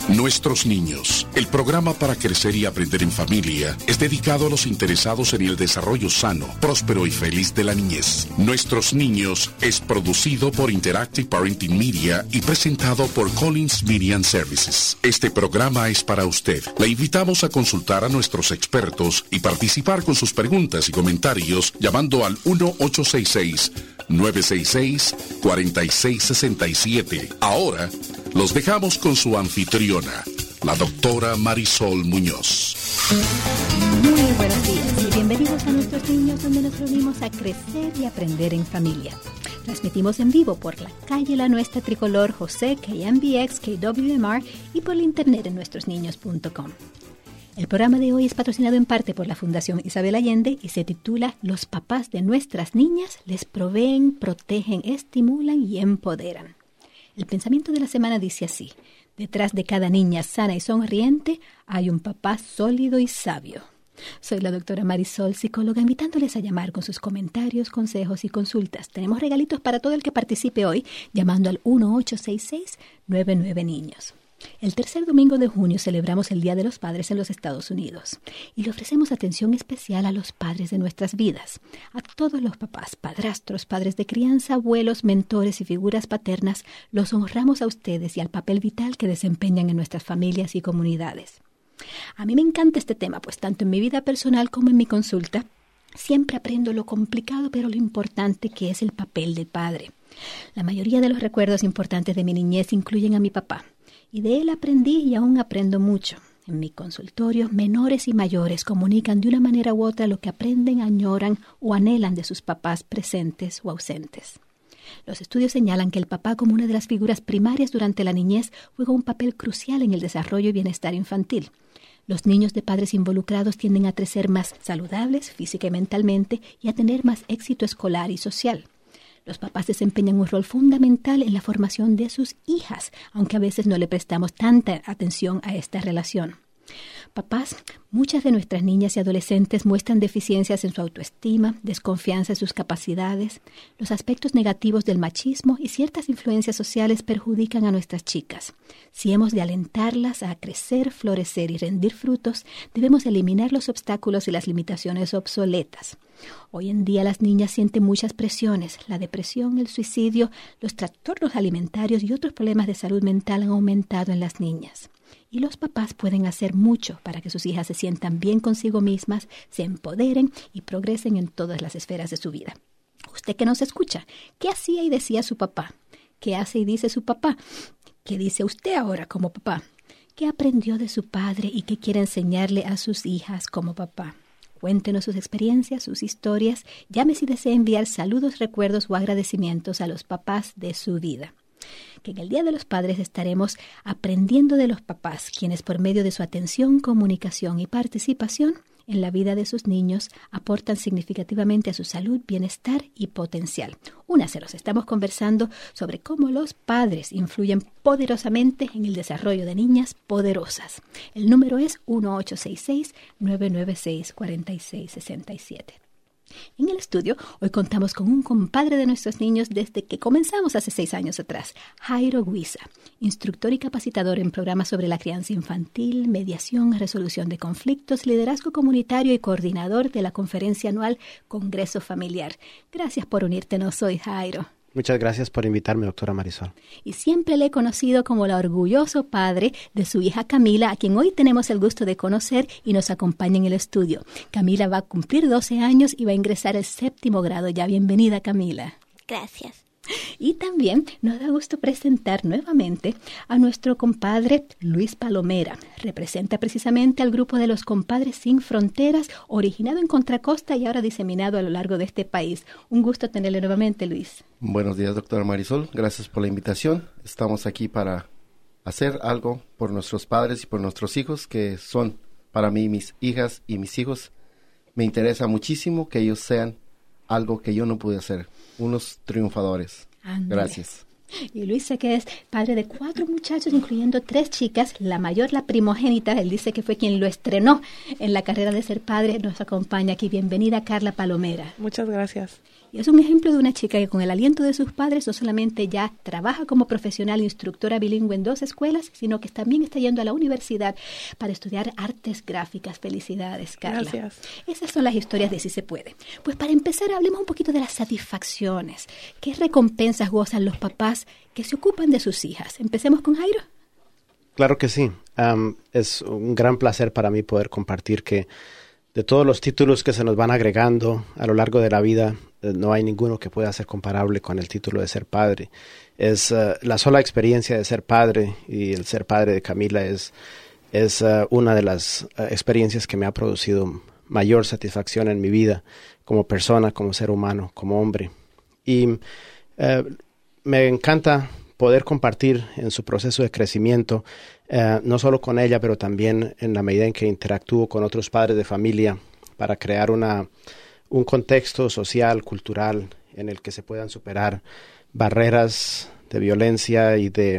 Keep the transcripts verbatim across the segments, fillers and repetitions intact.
Nuestros niños, el programa para crecer y aprender en familia, es dedicado a los interesados en el desarrollo sano, próspero y feliz de la niñez. Nuestros niños es producido por Interactive Parenting Media y presentado por Collins Media Services. Este programa es para usted. Le invitamos a consultar a nuestros expertos y participar con sus preguntas y comentarios llamando al uno ocho seis seis, nueve seis seis, cuatro seis seis siete. Ahora los dejamos con su anfitriona, la doctora Marisol Muñoz. Muy buenos días y bienvenidos a Nuestros Niños, donde nos reunimos a crecer y aprender en familia. Transmitimos en vivo por la calle La Nuestra Tricolor José, K M B X, K W M R y por la internet en nuestros niños punto com. El programa de hoy es patrocinado en parte por la Fundación Isabel Allende y se titula Los papás de nuestras niñas les proveen, protegen, estimulan y empoderan. El pensamiento de la semana dice así: detrás de cada niña sana y sonriente hay un papá sólido y sabio. Soy la doctora Marisol, psicóloga, invitándoles a llamar con sus comentarios, consejos y consultas. Tenemos regalitos para todo el que participe hoy, llamando al uno ocho seis seis, nueve nueve niños. El tercer domingo de junio celebramos el Día de los Padres en los Estados Unidos y le ofrecemos atención especial a los padres de nuestras vidas, a todos los papás, padrastros, padres de crianza, abuelos, mentores y figuras paternas. Los honramos a ustedes y al papel vital que desempeñan en nuestras familias y comunidades. A mí me encanta este tema, pues tanto en mi vida personal como en mi consulta siempre aprendo lo complicado pero lo importante que es el papel del padre. La mayoría de los recuerdos importantes de mi niñez incluyen a mi papá. Y de él aprendí y aún aprendo mucho. En mi consultorio, menores y mayores comunican de una manera u otra lo que aprenden, añoran o anhelan de sus papás presentes o ausentes. Los estudios señalan que el papá, como una de las figuras primarias durante la niñez, juega un papel crucial en el desarrollo y bienestar infantil. Los niños de padres involucrados tienden a crecer más saludables física y mentalmente y a tener más éxito escolar y social. Los papás desempeñan un rol fundamental en la formación de sus hijas, aunque a veces no le prestamos tanta atención a esta relación. Papás, muchas de nuestras niñas y adolescentes muestran deficiencias en su autoestima, desconfianza en sus capacidades. Los aspectos negativos del machismo y ciertas influencias sociales perjudican a nuestras chicas. Si hemos de alentarlas a crecer, florecer y rendir frutos, debemos eliminar los obstáculos y las limitaciones obsoletas. Hoy en día las niñas sienten muchas presiones. La depresión, el suicidio, los trastornos alimentarios y otros problemas de salud mental han aumentado en las niñas. Y los papás pueden hacer mucho para que sus hijas se sientan bien consigo mismas, se empoderen y progresen en todas las esferas de su vida. Usted que nos escucha, ¿qué hacía y decía su papá? ¿Qué hace y dice su papá? ¿Qué dice usted ahora como papá? ¿Qué aprendió de su padre y qué quiere enseñarle a sus hijas como papá? Cuéntenos sus experiencias, sus historias. Llame si desea enviar saludos, recuerdos o agradecimientos a los papás de su vida. Que en el Día de los Padres estaremos aprendiendo de los papás, quienes por medio de su atención, comunicación y participación en la vida de sus niños aportan significativamente a su salud, bienestar y potencial. Únaselos, estamos conversando sobre cómo los padres influyen poderosamente en el desarrollo de niñas poderosas. El número es uno ocho seis seis, nueve nueve seis, cuatro seis seis siete. En el estudio, hoy contamos con un compadre de nuestros niños desde que comenzamos hace seis años atrás, Jairo Guisa, instructor y capacitador en programas sobre la crianza infantil, mediación, resolución de conflictos, liderazgo comunitario y coordinador de la conferencia anual Congreso Familiar. Gracias por unírtenos hoy, Jairo. Muchas gracias por invitarme, doctora Marisol. Y siempre le he conocido como el orgulloso padre de su hija Camila, a quien hoy tenemos el gusto de conocer y nos acompaña en el estudio. Camila va a cumplir doce años y va a ingresar al séptimo grado ya. Bienvenida, Camila. Gracias. Y también nos da gusto presentar nuevamente a nuestro compadre Luis Palomera. Representa precisamente al grupo de los Compadres Sin Fronteras, originado en Contra Costa y ahora diseminado a lo largo de este país. Un gusto tenerle nuevamente, Luis. Buenos días, doctora Marisol. Gracias por la invitación. Estamos aquí para hacer algo por nuestros padres y por nuestros hijos, que son para mí mis hijas y mis hijos. Me interesa muchísimo que ellos sean algo que yo no pude hacer, unos triunfadores. Andale. Gracias. Y Luis sé que es padre de cuatro muchachos, incluyendo tres chicas. La mayor, la primogénita, él dice que fue quien lo estrenó en la carrera de ser padre. Nos acompaña aquí. Bienvenida, Carla Palomera. Muchas gracias. Y es un ejemplo de una chica que con el aliento de sus padres no solamente ya trabaja como profesional instructora bilingüe en dos escuelas, sino que también está yendo a la universidad para estudiar artes gráficas. Felicidades, Carla. Gracias. Esas son las historias de Si se puede. Pues para empezar, hablemos un poquito de las satisfacciones. ¿Qué recompensas gozan los papás que se ocupan de sus hijas? Empecemos con Jairo. Claro que sí. Um, es un gran placer para mí poder compartir que de todos los títulos que se nos van agregando a lo largo de la vida, eh, no hay ninguno que pueda ser comparable con el título de ser padre. Es uh, la sola experiencia de ser padre, y el ser padre de Camila es, es uh, una de las uh, experiencias que me ha producido mayor satisfacción en mi vida como persona, como ser humano, como hombre. Y uh, me encanta poder compartir en su proceso de crecimiento, eh, no solo con ella, pero también en la medida en que interactúo con otros padres de familia para crear una, un contexto social, cultural, en el que se puedan superar barreras de violencia y de,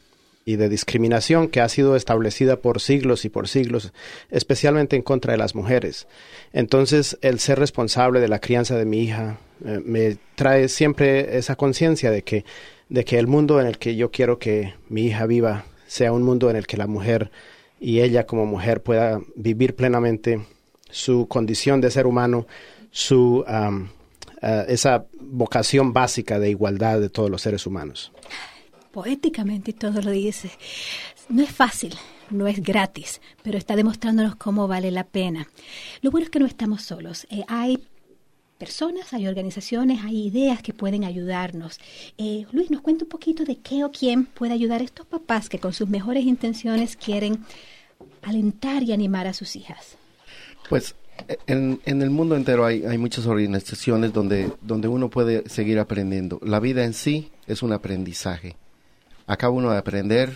y de discriminación que ha sido establecida por siglos y por siglos, especialmente en contra de las mujeres. Entonces, el ser responsable de la crianza de mi hija eh, me trae siempre esa conciencia de que de que el mundo en el que yo quiero que mi hija viva sea un mundo en el que la mujer y ella como mujer pueda vivir plenamente su condición de ser humano, su um, uh, esa vocación básica de igualdad de todos los seres humanos. Poéticamente y todo lo dice. No es fácil, no es gratis, pero está demostrándonos cómo vale la pena. Lo bueno es que no estamos solos. Eh, hay personas, hay organizaciones, hay ideas que pueden ayudarnos. Eh, Luis, nos cuenta un poquito de qué o quién puede ayudar a estos papás que con sus mejores intenciones quieren alentar y animar a sus hijas. Pues en, en el mundo entero hay, hay muchas organizaciones donde, donde uno puede seguir aprendiendo. La vida en sí es un aprendizaje. Acaba uno de aprender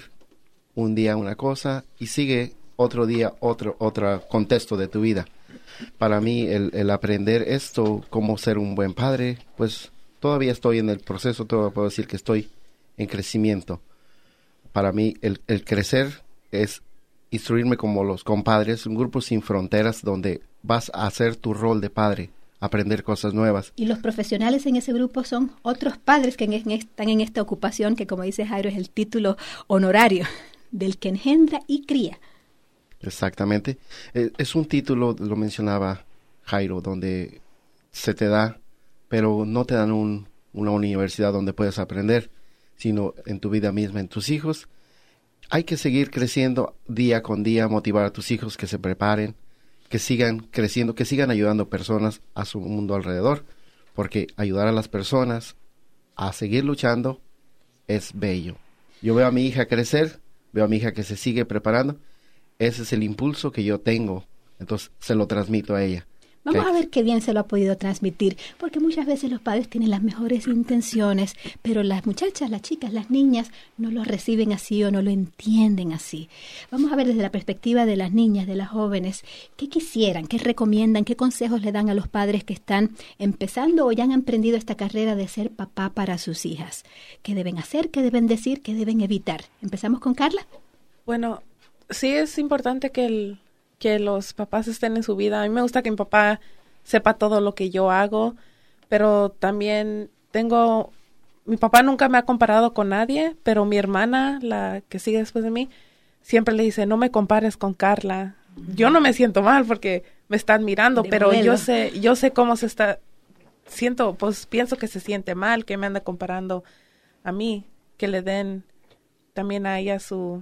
un día una cosa y sigue otro día otro, otro contexto de tu vida. Para mí el, el aprender esto, cómo ser un buen padre, pues todavía estoy en el proceso, todavía puedo decir que estoy en crecimiento. Para mí el, el crecer es instruirme como los compadres, un grupo sin fronteras donde vas a hacer tu rol de padre, aprender cosas nuevas. Y los profesionales en ese grupo son otros padres que en, en, están en esta ocupación que, como dice Jairo, es el título honorario del que engendra y cría. Exactamente. Eh, es un título, lo mencionaba Jairo, donde se te da, pero no te dan un, una universidad donde puedes aprender, sino en tu vida misma, en tus hijos. Hay que seguir creciendo día con día, motivar a tus hijos que se preparen, que sigan creciendo, que sigan ayudando personas a su mundo alrededor, porque ayudar a las personas a seguir luchando es bello. Yo veo a mi hija crecer, veo a mi hija que se sigue preparando. Ese es el impulso que yo tengo, entonces se lo transmito a ella. Vamos ¿Okay? a ver qué bien se lo ha podido transmitir, porque muchas veces los padres tienen las mejores intenciones, pero las muchachas, las chicas, las niñas no lo reciben así o no lo entienden así. Vamos a ver desde la perspectiva de las niñas, de las jóvenes, qué quisieran, qué recomiendan, qué consejos le dan a los padres que están empezando o ya han emprendido esta carrera de ser papá para sus hijas. ¿Qué deben hacer, qué deben decir, qué deben evitar? ¿Empezamos con Carla? Bueno, sí es importante que el, que los papás estén en su vida. A mí me gusta que mi papá sepa todo lo que yo hago, pero también tengo, mi papá nunca me ha comparado con nadie, pero mi hermana, la que sigue después de mí, siempre le dice, no me compares con Carla. Uh-huh. Yo no me siento mal porque me están mirando, de pero modelo. yo sé, yo sé cómo se está, siento, pues pienso que se siente mal, que me anda comparando a mí, que le den también a ella su...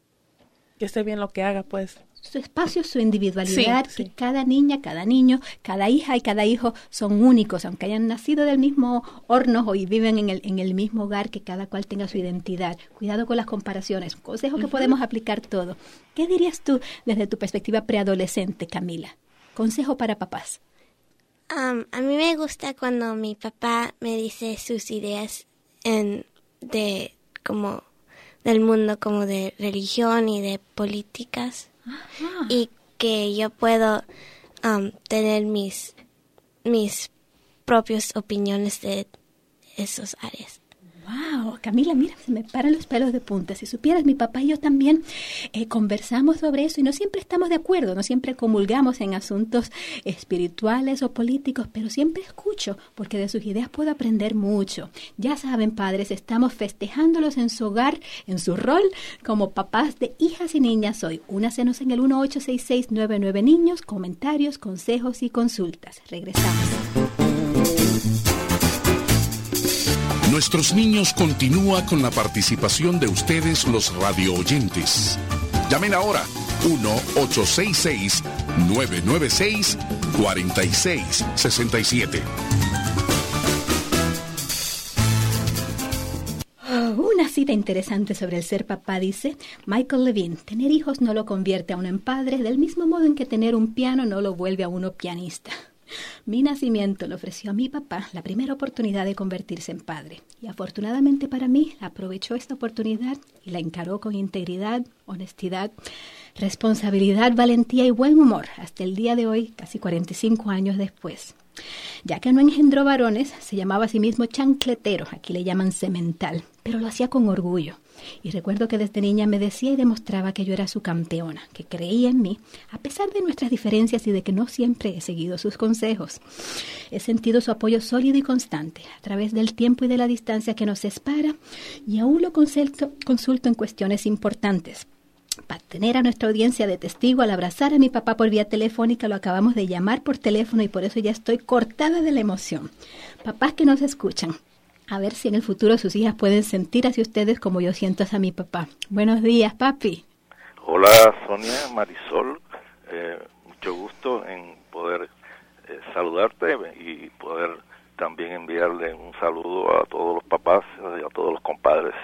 que esté bien lo que haga, pues. Su espacio, su individualidad, sí, sí. que cada niña, cada niño, cada hija y cada hijo son únicos, aunque hayan nacido del mismo horno y viven en el, en el mismo hogar, que cada cual tenga su identidad. Cuidado con las comparaciones, un consejo que uh-huh. podemos aplicar todo. ¿Qué dirías tú desde tu perspectiva preadolescente, Camila? Consejo para papás. Um, a mí me gusta cuando mi papá me dice sus ideas en, de como... del mundo, como de religión y de políticas. Ajá. Y que yo puedo um, tener mis mis propias opiniones de esas áreas. Wow, Camila, mira, se me paran los pelos de punta. Si supieras, mi papá y yo también eh, conversamos sobre eso y no siempre estamos de acuerdo, no siempre comulgamos en asuntos espirituales o políticos, pero siempre escucho porque de sus ideas puedo aprender mucho. Ya saben, padres, estamos festejándolos en su hogar, en su rol como papás de hijas y niñas hoy. Únasenos en el uno ocho seis seis nueve nueve niños, comentarios, consejos y consultas. Regresamos. Nuestros niños continúa con la participación de ustedes, los radio oyentes. Llamen ahora uno ocho seis seis nueve nueve seis cuatro seis seis siete. Una cita interesante sobre el ser papá dice Michael Levine: tener hijos no lo convierte a uno en padre, del mismo modo en que tener un piano no lo vuelve a uno pianista. Mi nacimiento le ofreció a mi papá la primera oportunidad de convertirse en padre y afortunadamente para mí aprovechó esta oportunidad y la encaró con integridad, honestidad, responsabilidad, valentía y buen humor hasta el día de hoy, casi cuarenta y cinco años después. Ya que no engendró varones, se llamaba a sí mismo chancletero, aquí le llaman semental, pero lo hacía con orgullo. Y recuerdo que desde niña me decía y demostraba que yo era su campeona, que creía en mí, a pesar de nuestras diferencias y de que no siempre he seguido sus consejos. He sentido su apoyo sólido y constante, a través del tiempo y de la distancia que nos separa, y aún lo consulto, consulto en cuestiones importantes. Para tener a nuestra audiencia de testigo, al abrazar a mi papá por vía telefónica, lo acabamos de llamar por teléfono y por eso ya estoy cortada de la emoción. Papás que nos escuchan, a ver si en el futuro sus hijas pueden sentir hacia ustedes como yo siento hacia mi papá. Buenos días, papi. Hola, Sonia, Marisol. Eh, mucho gusto en poder eh, saludarte y poder también enviarle un saludo a todos los papás y a todos los compadres.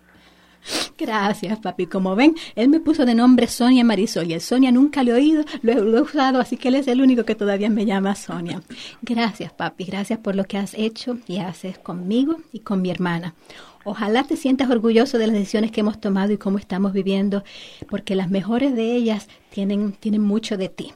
Gracias, papi. Como ven, él me puso de nombre Sonia Marisol y el Sonia nunca lo he oído, lo he, lo he usado, así que él es el único que todavía me llama Sonia. Gracias, papi. Gracias por lo que has hecho y haces conmigo y con mi hermana. Ojalá te sientas orgulloso de las decisiones que hemos tomado y cómo estamos viviendo, porque las mejores de ellas tienen, tienen mucho de ti.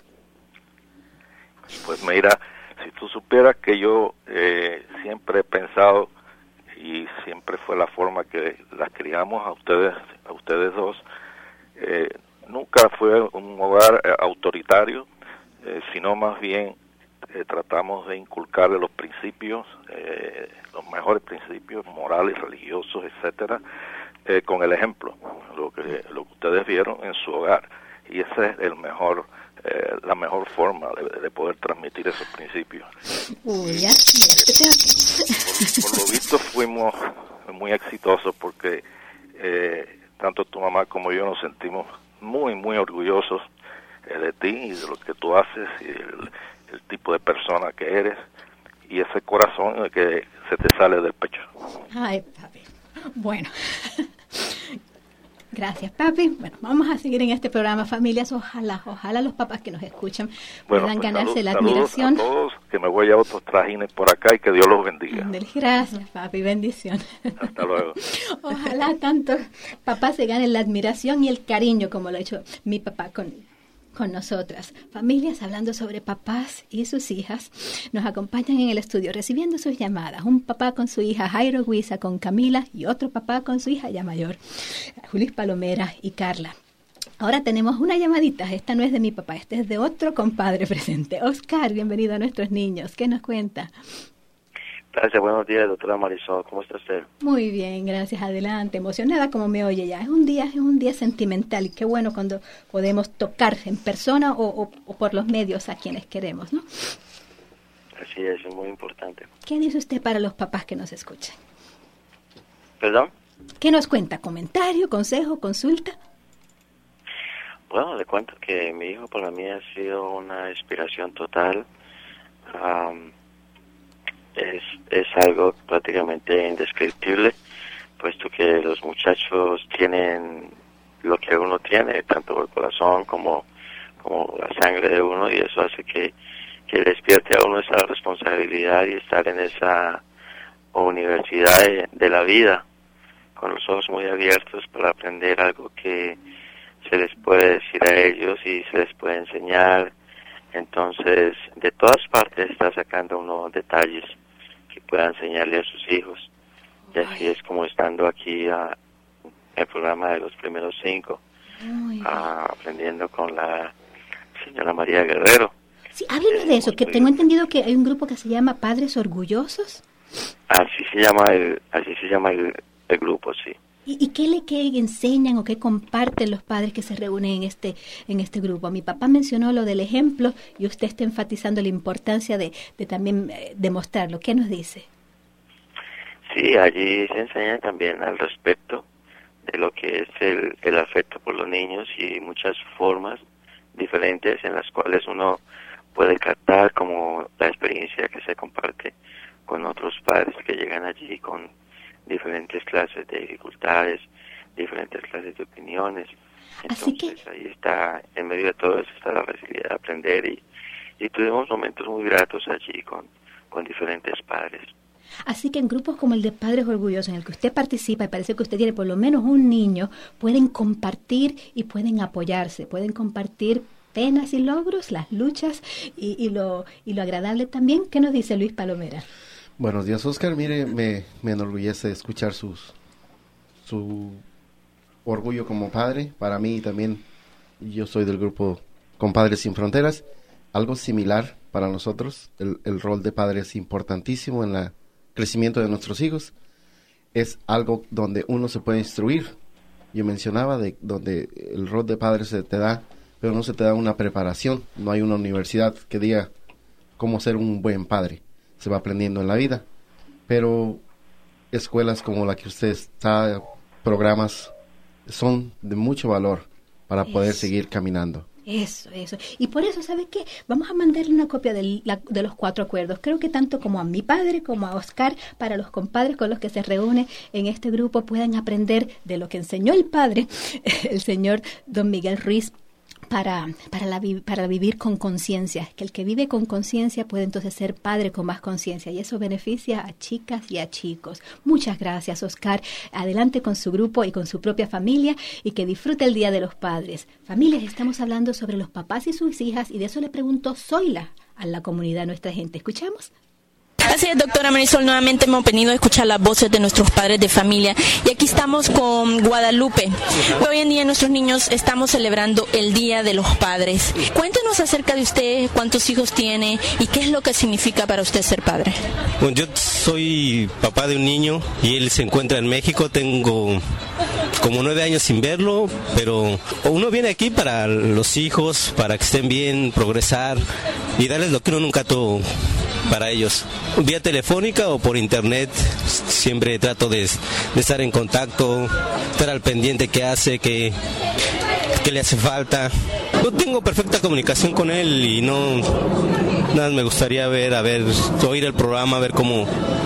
Pues mira, si tú supieras que yo eh, siempre he pensado, y siempre fue la forma que las criamos a ustedes, a ustedes dos. Eh, nunca fue un hogar eh, autoritario, eh, sino más bien eh, tratamos de inculcarle los principios, eh, los mejores principios morales, religiosos, etcétera, eh, con el ejemplo, lo que lo que ustedes vieron en su hogar, y ese es el mejor eh, la mejor forma de, de poder transmitir esos principios. Uy, ya, ya por, por lo visto fuimos muy exitosos porque eh, tanto tu mamá como yo nos sentimos muy, muy orgullosos eh, de ti y de lo que tú haces y el, el tipo de persona que eres y ese corazón que se te sale del pecho. Ay, papi. Bueno. Gracias, papi. Bueno, vamos a seguir en este programa, familias. Ojalá, ojalá los papás que nos escuchan puedan bueno, pues ganarse salud, la admiración. A todos, que me voy a otros trajines por acá y que Dios los bendiga. Gracias, papi. Bendición. Hasta luego. Ojalá tantos papás se ganen la admiración y el cariño como lo ha hecho mi papá con con nosotras. Familias hablando sobre papás y sus hijas nos acompañan en el estudio recibiendo sus llamadas. Un papá con su hija Jairo Guisa, con Camila, y otro papá con su hija ya mayor, Julis Palomera y Carla. Ahora tenemos una llamadita. Esta no es de mi papá, esta es de otro compadre presente. Oscar, bienvenido a Nuestros Niños. ¿Qué nos cuenta? Gracias, buenos días, doctora Marisol. ¿Cómo está usted? Muy bien, gracias. Adelante. Emocionada como me oye ya. Es un día, es un día sentimental y qué bueno cuando podemos tocar en persona o, o, o por los medios a quienes queremos, ¿no? Así es, es muy importante. ¿Qué dice usted para los papás que nos escuchan? ¿Perdón? ¿Qué nos cuenta? ¿Comentario, consejo, consulta? Bueno, le cuento que mi hijo para mí ha sido una inspiración total. Um, Es, es algo prácticamente indescriptible, puesto que los muchachos tienen lo que uno tiene, tanto el corazón como, como la sangre de uno, y eso hace que, que despierte a uno esa responsabilidad y estar en esa universidad de, de la vida, con los ojos muy abiertos para aprender algo que se les puede decir a ellos y se les puede enseñar. Entonces, de todas partes está sacando unos detalles que pueda enseñarle a sus hijos. Y así es como estando aquí a el programa de los primeros cinco, a, aprendiendo con la señora María Guerrero. Sí, háblenos de eso, que tengo entendido que hay un grupo que se llama Padres Orgullosos. Así se llama el, así se llama el, el grupo, sí. ¿Y, y qué le qué enseñan o qué comparten los padres que se reúnen en este en este grupo? Mi papá mencionó lo del ejemplo y usted está enfatizando la importancia de, de también eh, demostrarlo. ¿Qué nos dice? Sí, allí se enseña también al respecto de lo que es el, el afecto por los niños y muchas formas diferentes en las cuales uno puede captar como la experiencia que se comparte con otros padres que llegan allí con diferentes clases de dificultades, diferentes clases de opiniones. Entonces, Así que ahí está, en medio de todo eso está la facilidad de aprender y, y tuvimos momentos muy gratos allí con, con diferentes padres. Así que en grupos como el de Padres Orgullosos, en el que usted participa, y parece que usted tiene por lo menos un niño, pueden compartir y pueden apoyarse, pueden compartir penas y logros, las luchas y, y, lo, y lo agradable también. ¿Qué nos dice Luis Palomera? Buenos días, Oscar. Mire, me, me enorgullece escuchar sus, su orgullo como padre. Para mí también, yo soy del grupo Compadres Sin Fronteras. Algo similar para nosotros. El, el rol de padre es importantísimo en el crecimiento de nuestros hijos. Es algo donde uno se puede instruir. Yo mencionaba de donde el rol de padre se te da, pero no se te da una preparación. No hay una universidad que diga cómo ser un buen padre. Se va aprendiendo en la vida, pero escuelas como la que usted está, programas, son de mucho valor para poder eso. Seguir caminando. Eso, eso. Y por eso, ¿sabe qué? Vamos a mandarle una copia de, la, de los cuatro acuerdos. Creo que tanto como a mi padre como a Oscar, para los compadres con los que se reúne en este grupo, puedan aprender de lo que enseñó el padre, el señor don Miguel Ruiz, Para, para, la, para vivir con conciencia, que el que vive con conciencia puede entonces ser padre con más conciencia y eso beneficia a chicas y a chicos. Muchas gracias, Oscar. Adelante con su grupo y con su propia familia y que disfrute el Día de los Padres. Familias, estamos hablando sobre los papás y sus hijas y de eso le preguntó Zoila a la comunidad, nuestra gente. ¿Escuchamos? Así es, doctora Marisol, nuevamente hemos venido a escuchar las voces de nuestros padres de familia y aquí estamos con Guadalupe. Hoy en día nuestros niños estamos celebrando el Día de los Padres. Cuéntenos acerca de usted, cuántos hijos tiene y qué es lo que significa para usted ser padre. Bueno, yo soy papá de un niño y él se encuentra en México. Tengo como nueve años sin verlo, pero uno viene aquí para los hijos, para que estén bien, progresar y darles lo que uno nunca tuvo para ellos. Vía telefónica o por internet, siempre trato de, de estar en contacto, estar al pendiente qué hace, qué, qué le hace falta. Yo tengo perfecta comunicación con él y no, nada, me gustaría ver, a ver, oír el programa, ver cómo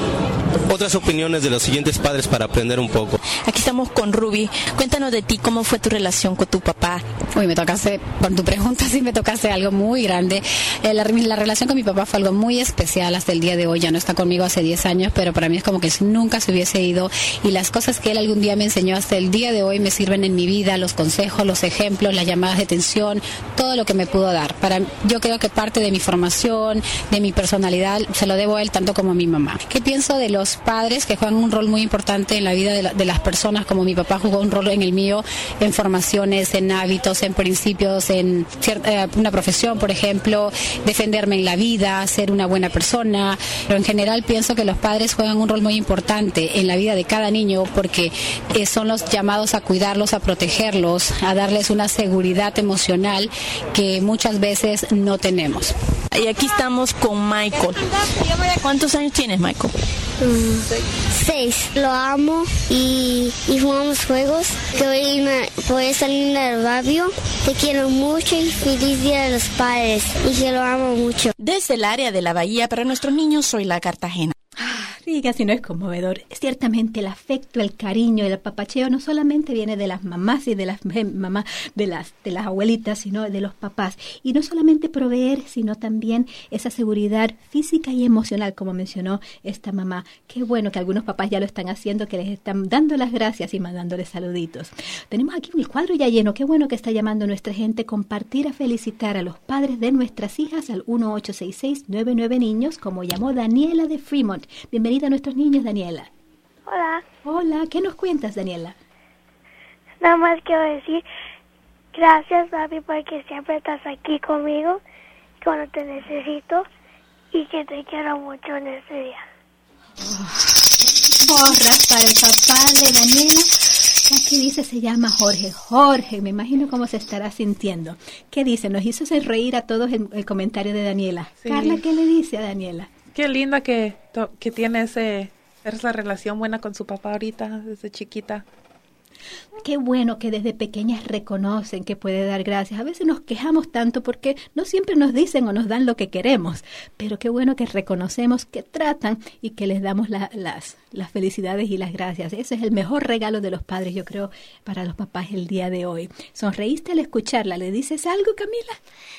otras opiniones de los siguientes padres para aprender un poco. Aquí estamos con Ruby. Cuéntanos de ti, ¿cómo fue tu relación con tu papá? Uy, me tocaste, por tu pregunta, sí me tocaste algo muy grande. Eh, la, la relación con mi papá fue algo muy especial hasta el día de hoy. Ya no está conmigo hace diez años, pero para mí es como que si nunca se hubiese ido. Y las cosas que él algún día me enseñó hasta el día de hoy me sirven en mi vida, los consejos, los ejemplos, las llamadas de atención, todo lo que me pudo dar. Para, yo creo que parte de mi formación, de mi personalidad, se lo debo a él tanto como a mi mamá. ¿Qué pienso de los padres que juegan un rol muy importante en la vida de, la, de las personas, como mi papá jugó un rol en el mío, en formaciones, en hábitos, en principios, en cierta, eh, una profesión, por ejemplo, defenderme en la vida, ser una buena persona, pero en general pienso que los padres juegan un rol muy importante en la vida de cada niño porque eh, son los llamados a cuidarlos, a protegerlos, a darles una seguridad emocional que muchas veces no tenemos. Y aquí estamos con Michael. ¿Cuántos años tienes, Michael? Mm, seis. Lo amo y, y jugamos juegos. Que hoy me puede salir del barrio. Te quiero mucho y feliz Día de los Padres. Y que lo amo mucho. Desde el área de la Bahía, para nuestros niños, soy la Cartagena. Diga si no es conmovedor. Ciertamente el afecto, el cariño, el apapacheo no solamente viene de las mamás y de las mamás, de las de las abuelitas, sino de los papás. Y no solamente proveer, sino también esa seguridad física y emocional, como mencionó esta mamá. Qué bueno que algunos papás ya lo están haciendo, que les están dando las gracias y mandándoles saluditos. Tenemos aquí un cuadro ya lleno. Qué bueno que está llamando nuestra gente compartir a felicitar a los padres de nuestras hijas al uno ocho seis seis nueve nueve niños, como llamó Daniela de Fremont. Bienvenida a nuestros niños, Daniela. Hola. Hola, ¿qué nos cuentas, Daniela? Nada más quiero decir gracias, papi, porque siempre estás aquí conmigo cuando te necesito y que te quiero mucho en este día. Oh, Rafael, papá de Daniela, aquí dice se llama Jorge. Jorge, me imagino cómo se estará sintiendo. ¿Qué dice? Nos hizo hacer reír a todos el, el comentario de Daniela. Sí. Carla, ¿qué le dice a Daniela? Qué linda que, que tiene ese, esa relación buena con su papá ahorita, desde chiquita. Qué bueno que desde pequeñas reconocen que puede dar gracias. A veces nos quejamos tanto porque no siempre nos dicen o nos dan lo que queremos, pero qué bueno que reconocemos que tratan y que les damos la, las, las felicidades y las gracias. Ese es el mejor regalo de los padres, yo creo, para los papás el día de hoy. ¿Sonreíste al escucharla? ¿Le dices algo, Camila?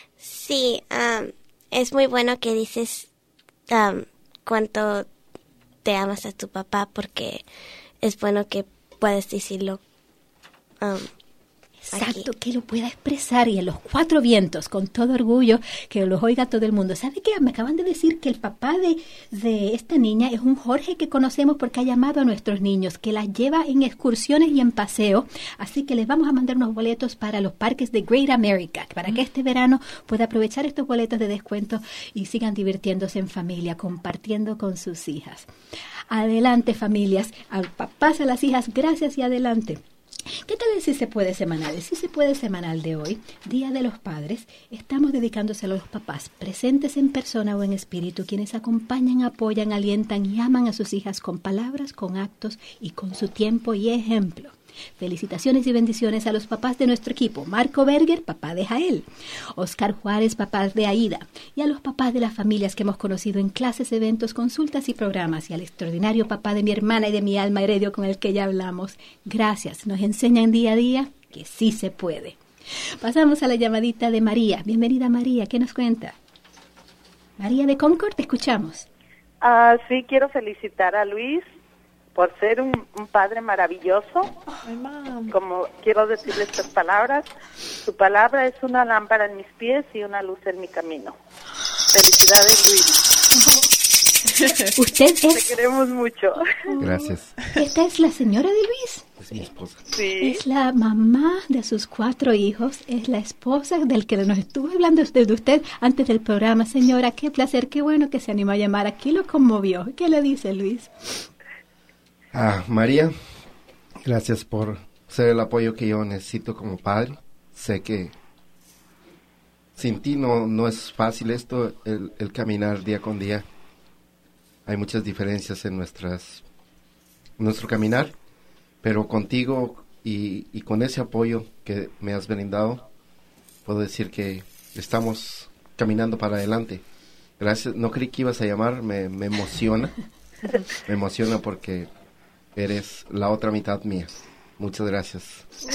Sí, um, es muy bueno que dices um, cuánto te amas a tu papá, porque es bueno que puedes decirlo. Um, Exacto, aquí. Que lo pueda expresar y en los cuatro vientos, con todo orgullo, que lo oiga todo el mundo. ¿Sabe qué? Me acaban de decir que el papá de, de esta niña es un Jorge que conocemos porque ha llamado a nuestros niños, que las lleva en excursiones y en paseo, así que les vamos a mandar unos boletos para los parques de Great America, para que este verano pueda aprovechar estos boletos de descuento y sigan divirtiéndose en familia, compartiendo con sus hijas. Adelante, familias, al papás, a las hijas, gracias y adelante. ¿Qué tal el Sí se puede semanal? El Sí se puede semanal de hoy, Día de los Padres, estamos dedicándoselo a los papás, presentes en persona o en espíritu, quienes acompañan, apoyan, alientan y aman a sus hijas con palabras, con actos y con su tiempo y ejemplo. Felicitaciones y bendiciones a los papás de nuestro equipo. Marco Berger, papá de Jael. Oscar Juárez, papá de Aida. Y a los papás de las familias que hemos conocido en clases, eventos, consultas y programas. Y al extraordinario papá de mi hermana y de mi alma Heredio, con el que ya hablamos. Gracias. Nos enseñan día a día que sí se puede. Pasamos a la llamadita de María. Bienvenida, María. ¿Qué nos cuenta? María de Concord, te escuchamos. Uh, sí, quiero felicitar a Luis por ser un, un padre maravilloso. Ay, mam. Como quiero decirle estas palabras, su palabra es una lámpara en mis pies y una luz en mi camino. Felicidades, Luis. Usted es... Te queremos mucho. Gracias. ¿Esta es la señora de Luis? Es mi esposa. Sí. Es la mamá de sus cuatro hijos, es la esposa del que nos estuvo hablando usted, de usted antes del programa. Señora, qué placer, qué bueno que se animó a llamar. Aquí lo conmovió. ¿Qué le dice Luis? Ah, María, gracias por ser el apoyo que yo necesito como padre. Sé que sin ti no, no es fácil esto, el, el caminar día con día. Hay muchas diferencias en nuestras nuestro caminar, pero contigo y, y con ese apoyo que me has brindado, puedo decir que estamos caminando para adelante. Gracias, no creí que ibas a llamar, me, me emociona, me emociona porque eres la otra mitad mía. Muchas gracias.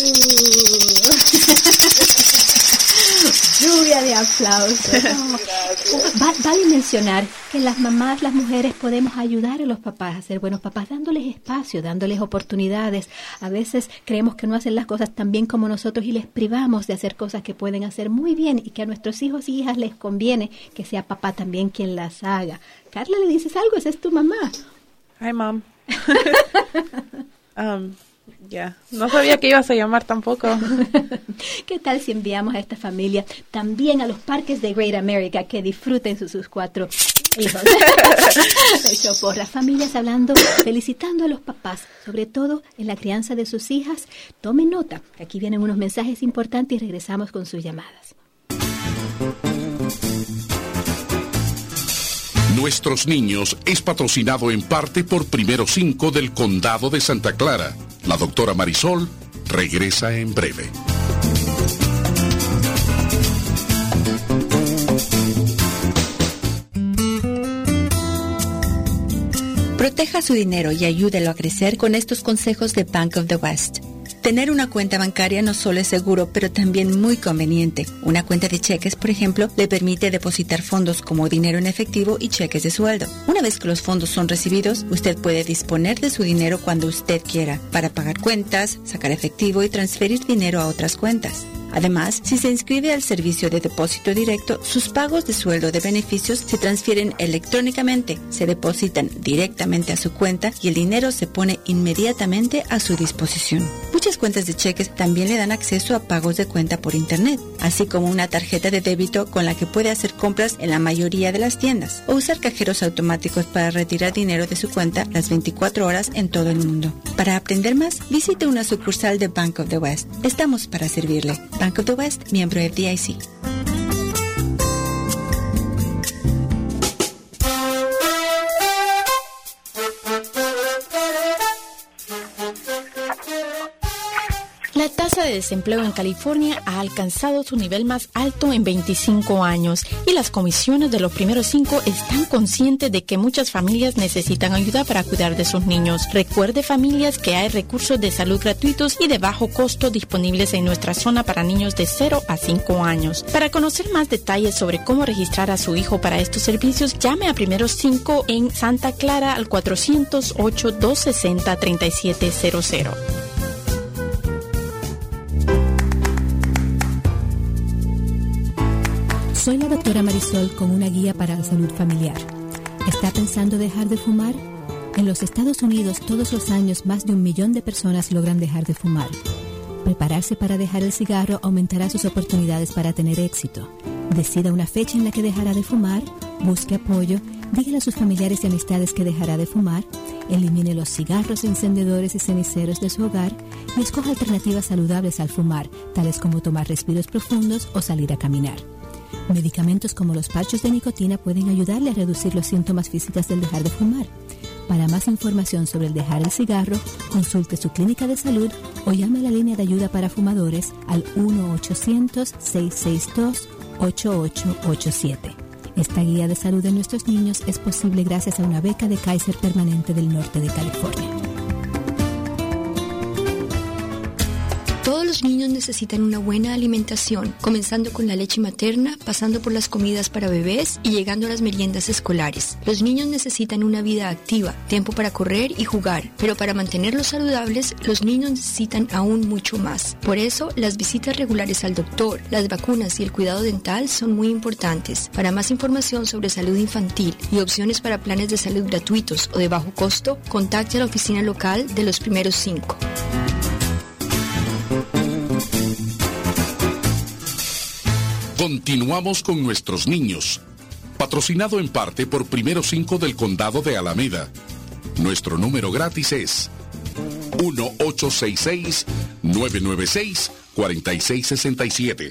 Lluvia de aplausos. Va, vale mencionar que las mamás, las mujeres, podemos ayudar a los papás a ser buenos papás, dándoles espacio, dándoles oportunidades. A veces creemos que no hacen las cosas tan bien como nosotros y les privamos de hacer cosas que pueden hacer muy bien y que a nuestros hijos y hijas les conviene que sea papá también quien las haga. Carla, ¿le dices algo? Esa es tu mamá. Hi, mom. um, ya, yeah. No sabía que ibas a llamar tampoco. ¿Qué tal si enviamos a esta familia también a los parques de Great America, que disfruten sus, sus cuatro hijos? Eso por las familias hablando, felicitando a los papás, sobre todo en la crianza de sus hijas. Tomen nota, aquí vienen unos mensajes importantes y regresamos con sus llamadas. Nuestros Niños es patrocinado en parte por Primero Cinco del Condado de Santa Clara. La doctora Marisol regresa en breve. Proteja su dinero y ayúdelo a crecer con estos consejos de Bank of the West. Tener una cuenta bancaria no solo es seguro, pero también muy conveniente. Una cuenta de cheques, por ejemplo, le permite depositar fondos como dinero en efectivo y cheques de sueldo. Una vez que los fondos son recibidos, usted puede disponer de su dinero cuando usted quiera, para pagar cuentas, sacar efectivo y transferir dinero a otras cuentas. Además, si se inscribe al servicio de depósito directo, sus pagos de sueldo de beneficios se transfieren electrónicamente, se depositan directamente a su cuenta y el dinero se pone inmediatamente a su disposición. Muchas cuentas de cheques también le dan acceso a pagos de cuenta por internet, así como una tarjeta de débito con la que puede hacer compras en la mayoría de las tiendas o usar cajeros automáticos para retirar dinero de su cuenta las veinticuatro horas en todo el mundo. Para aprender más, visite una sucursal de Bank of the West. Estamos para servirle. Bank of the West, miembro F D I C. La tasa de desempleo en California ha alcanzado su nivel más alto en veinticinco años y las comisiones de los primeros cinco están conscientes de que muchas familias necesitan ayuda para cuidar de sus niños. Recuerde, familias, que hay recursos de salud gratuitos y de bajo costo disponibles en nuestra zona para niños de cero a cinco años. Para conocer más detalles sobre cómo registrar a su hijo para estos servicios, llame a Primeros cinco en Santa Clara al cuatro cero ocho, dos seis cero, tres siete cero cero. Soy la doctora Marisol con una guía para la salud familiar. ¿Está pensando dejar de fumar? En los Estados Unidos todos los años más de un millón de personas logran dejar de fumar. Prepararse para dejar el cigarro aumentará sus oportunidades para tener éxito. Decida una fecha en la que dejará de fumar, busque apoyo, dígale a sus familiares y amistades que dejará de fumar, elimine los cigarros, encendedores y ceniceros de su hogar y escoja alternativas saludables al fumar, tales como tomar respiros profundos o salir a caminar. Medicamentos como los parchos de nicotina pueden ayudarle a reducir los síntomas físicos del dejar de fumar. Para más información sobre el dejar el cigarro, consulte su clínica de salud o llame a la línea de ayuda para fumadores al uno ochocientos, seis seis dos, ocho ocho ocho siete. Esta guía de salud de nuestros niños es posible gracias a una beca de Kaiser permanente del norte de California. Todos los niños necesitan una buena alimentación, comenzando con la leche materna, pasando por las comidas para bebés y llegando a las meriendas escolares. Los niños necesitan una vida activa, tiempo para correr y jugar, pero para mantenerlos saludables, los niños necesitan aún mucho más. Por eso, las visitas regulares al doctor, las vacunas y el cuidado dental son muy importantes. Para más información sobre salud infantil y opciones para planes de salud gratuitos o de bajo costo, contacte a la oficina local de los Primeros cinco. Continuamos con nuestros niños, patrocinado en parte por Primeros cinco del Condado de Alameda. Nuestro número gratis es uno ocho seis seis, nueve nueve seis, cuatro seis seis siete.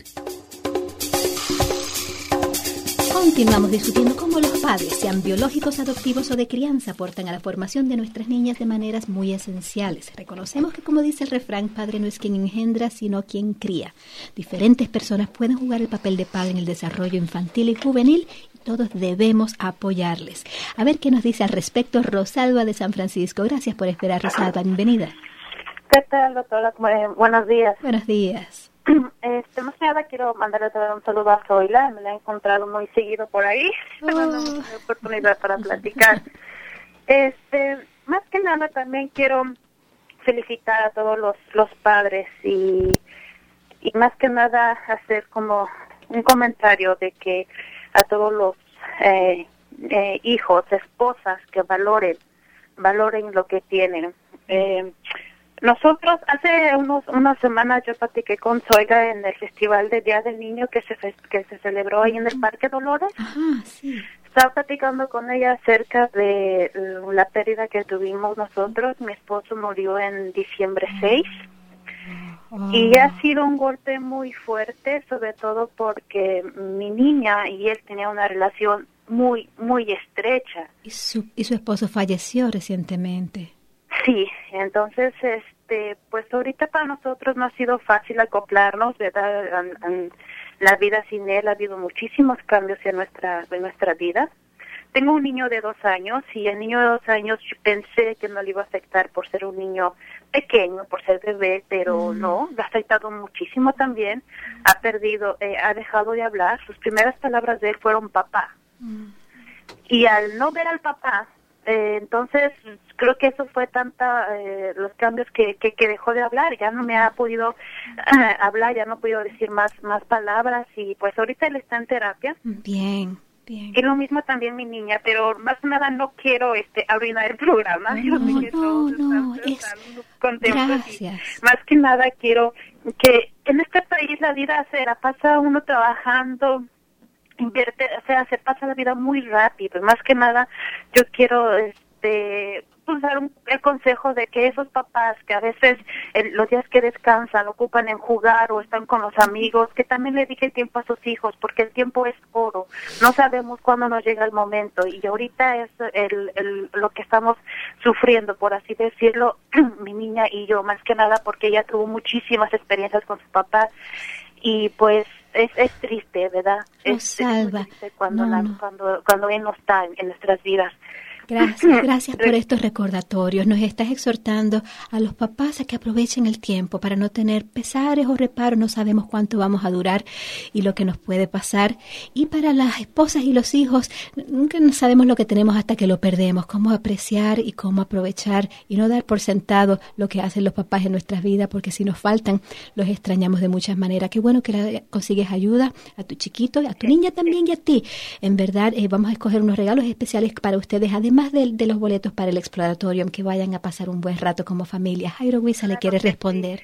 Continuamos discutiendo cómo los padres, sean biológicos, adoptivos o de crianza, aportan a la formación de nuestras niñas de maneras muy esenciales. Reconocemos que, como dice el refrán, padre no es quien engendra, sino quien cría. Diferentes personas pueden jugar el papel de padre en el desarrollo infantil y juvenil y todos debemos apoyarles. A ver qué nos dice al respecto Rosalba de San Francisco. Gracias por esperar, Rosalba. Bienvenida. ¿Qué tal, doctora? Buenos días. Buenos días. Este, más que nada quiero mandarle un saludo a Zoila, me la he encontrado muy seguido por ahí, oh. Dando una oportunidad para platicar. Este, más que nada también quiero felicitar a todos los, los padres y, y más que nada hacer como un comentario de que a todos los eh, eh, hijos, esposas que valoren, valoren lo que tienen. Eh, Nosotros hace unos unas semanas yo platiqué con Zoila en el Festival de Día del Niño que se que se celebró ahí en el Parque Dolores. Ajá, sí. Estaba platicando con ella acerca de la pérdida que tuvimos nosotros. Mi esposo murió en diciembre seis. Oh. Y ha sido un golpe muy fuerte, sobre todo porque mi niña y él tenían una relación muy, muy estrecha. Y su, y su esposo falleció recientemente. Sí, entonces, este, pues ahorita para nosotros no ha sido fácil acoplarnos, ¿verdad? En, en la vida sin él ha habido muchísimos cambios en nuestra, en nuestra vida. Tengo un niño de dos años y el niño de dos años yo pensé que no le iba a afectar por ser un niño pequeño, por ser bebé, pero mm. no, le ha afectado muchísimo también. Ha perdido, eh, ha dejado de hablar. Sus primeras palabras de él fueron papá. Mm. Y al no ver al papá, eh, entonces creo que eso fue tanta, eh, los cambios que, que, que dejó de hablar, ya no me ha podido eh, hablar, ya no ha podido decir más, más palabras y pues ahorita él está en terapia. Bien. Bien. Y lo mismo también mi niña, pero más que nada no quiero este arruinar el programa. No, no, no, es... Gracias. Más que nada quiero que en este país la vida se la pasa uno trabajando, invierte, o sea, se pasa la vida muy rápido. Más que nada yo quiero este pues, dar un, el consejo de que esos papás que a veces el, los días que descansan ocupan en jugar o están con los amigos, que también le dediquen tiempo a sus hijos, porque el tiempo es oro. No sabemos cuándo nos llega el momento y ahorita es el, el, lo que estamos sufriendo, por así decirlo, mi niña y yo, más que nada porque ella tuvo muchísimas experiencias con su papá y pues es, es triste, ¿verdad? Nos es, salva. Es triste cuando, No, la, no. cuando, cuando él no está en, en nuestras vidas. Gracias, gracias por estos recordatorios. Nos estás exhortando a los papás a que aprovechen el tiempo para no tener pesares o reparos. No sabemos cuánto vamos a durar y lo que nos puede pasar. Y para las esposas y los hijos, nunca no sabemos lo que tenemos hasta que lo perdemos. Cómo apreciar y cómo aprovechar y no dar por sentado lo que hacen los papás en nuestras vidas, porque si nos faltan, los extrañamos de muchas maneras. Qué bueno que la, consigues ayuda a tu chiquito, a tu niña también y a ti. En verdad, eh, vamos a escoger unos regalos especiales para ustedes, además Más de, de los boletos para el Exploratorium, que vayan a pasar un buen rato como familia. Jairo Huiza le quiere responder.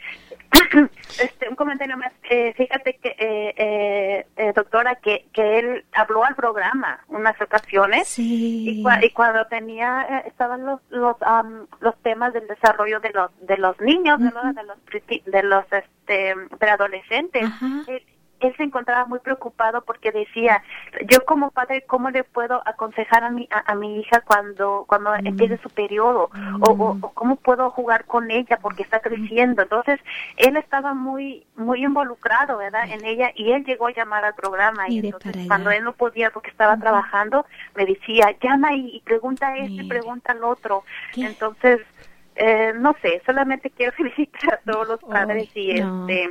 Este, un comentario más. Eh, fíjate que, eh, eh, eh, doctora, que, que él habló al programa unas ocasiones. Sí. Y, cua- y cuando tenía, eh, estaban los los um, los temas del desarrollo de los de los niños, uh-huh. ¿no? de los preti- de los este preadolescentes. Uh-huh. Él, él se encontraba muy preocupado porque decía, yo como padre, ¿cómo le puedo aconsejar a mi a, a mi hija cuando cuando mm. empiece su periodo? Mm. O, o, o cómo puedo jugar con ella porque está creciendo. Entonces, él estaba muy muy involucrado, ¿verdad? En ella, y él llegó a llamar al programa. Y entonces, cuando él no podía porque estaba mm. trabajando, me decía, llama y, y pregunta a este, Mira. pregunta al otro. ¿Qué? Entonces, eh, no sé, solamente quiero felicitar a todos los padres oh, y no. este...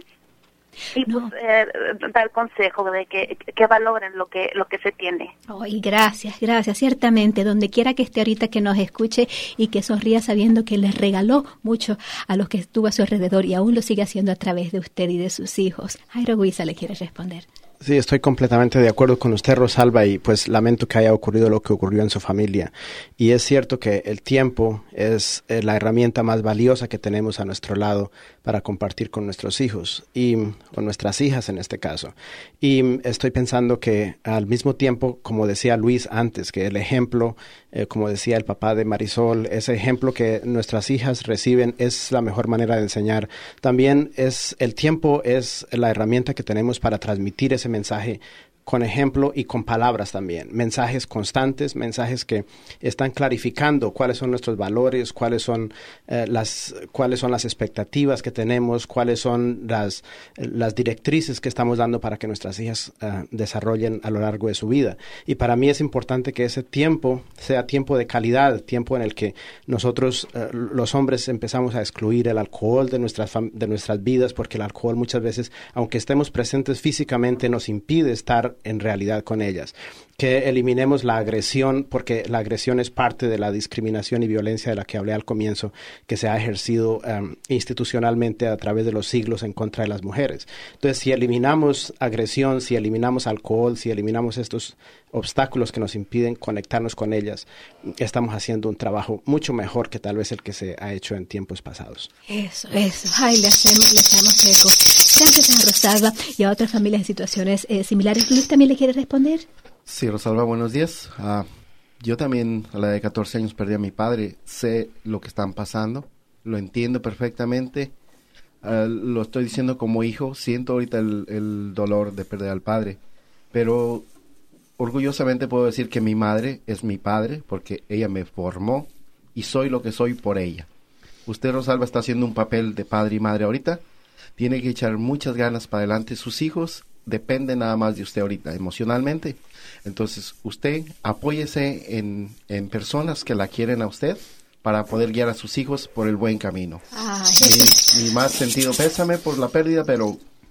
y no. pues eh, dar consejo de que, que valoren lo que lo que se tiene. Oh, y gracias, gracias, ciertamente, donde quiera que esté ahorita, que nos escuche y que sonría sabiendo que les regaló mucho a los que estuvo a su alrededor y aún lo sigue haciendo a través de usted y de sus hijos. Jairo Huiza le quiere responder. Sí, estoy completamente de acuerdo con usted, Rosalba, y pues lamento que haya ocurrido lo que ocurrió en su familia. Y es cierto que el tiempo es eh, la herramienta más valiosa que tenemos a nuestro lado para compartir con nuestros hijos y con nuestras hijas en este caso. Y estoy pensando que al mismo tiempo, como decía Luis antes, que el ejemplo, eh, como decía el papá de Marisol, ese ejemplo que nuestras hijas reciben es la mejor manera de enseñar. También es el tiempo es la herramienta que tenemos para transmitir ese mensaje con ejemplo y con palabras también, mensajes constantes, mensajes que están clarificando cuáles son nuestros valores, cuáles son eh, las cuáles son las expectativas que tenemos, cuáles son las las directrices que estamos dando para que nuestras hijas uh, desarrollen a lo largo de su vida. Y para mí es importante que ese tiempo sea tiempo de calidad, tiempo en el que nosotros uh, los hombres empezamos a excluir el alcohol de nuestras fam- de nuestras vidas, porque el alcohol muchas veces, aunque estemos presentes físicamente, nos impide estar en realidad con ellas. Que eliminemos la agresión, porque la agresión es parte de la discriminación y violencia de la que hablé al comienzo, que se ha ejercido um, institucionalmente a través de los siglos en contra de las mujeres. Entonces, si eliminamos agresión, si eliminamos alcohol, si eliminamos estos obstáculos que nos impiden conectarnos con ellas, estamos haciendo un trabajo mucho mejor que tal vez el que se ha hecho en tiempos pasados. Eso, eso. Ay, le hacemos, le hacemos eco. Gracias a Rosalba y a otras familias en situaciones eh, similares. Luis, ¿también le quiere responder? Sí, Rosalba, buenos días. Uh, yo también a la edad de catorce años perdí a mi padre. Sé lo que están pasando, lo entiendo perfectamente. Uh, lo estoy diciendo como hijo, siento ahorita el, el dolor de perder al padre. Pero orgullosamente puedo decir que mi madre es mi padre porque ella me formó y soy lo que soy por ella. Usted, Rosalba, está haciendo un papel de padre y madre ahorita. Tiene que echar muchas ganas para adelante. Sus hijos dependen nada más de usted ahorita, emocionalmente. Entonces, usted apóyese en, en personas que la quieren a usted para poder guiar a sus hijos por el buen camino. Mi, mi más sentido pésame por la pérdida, pero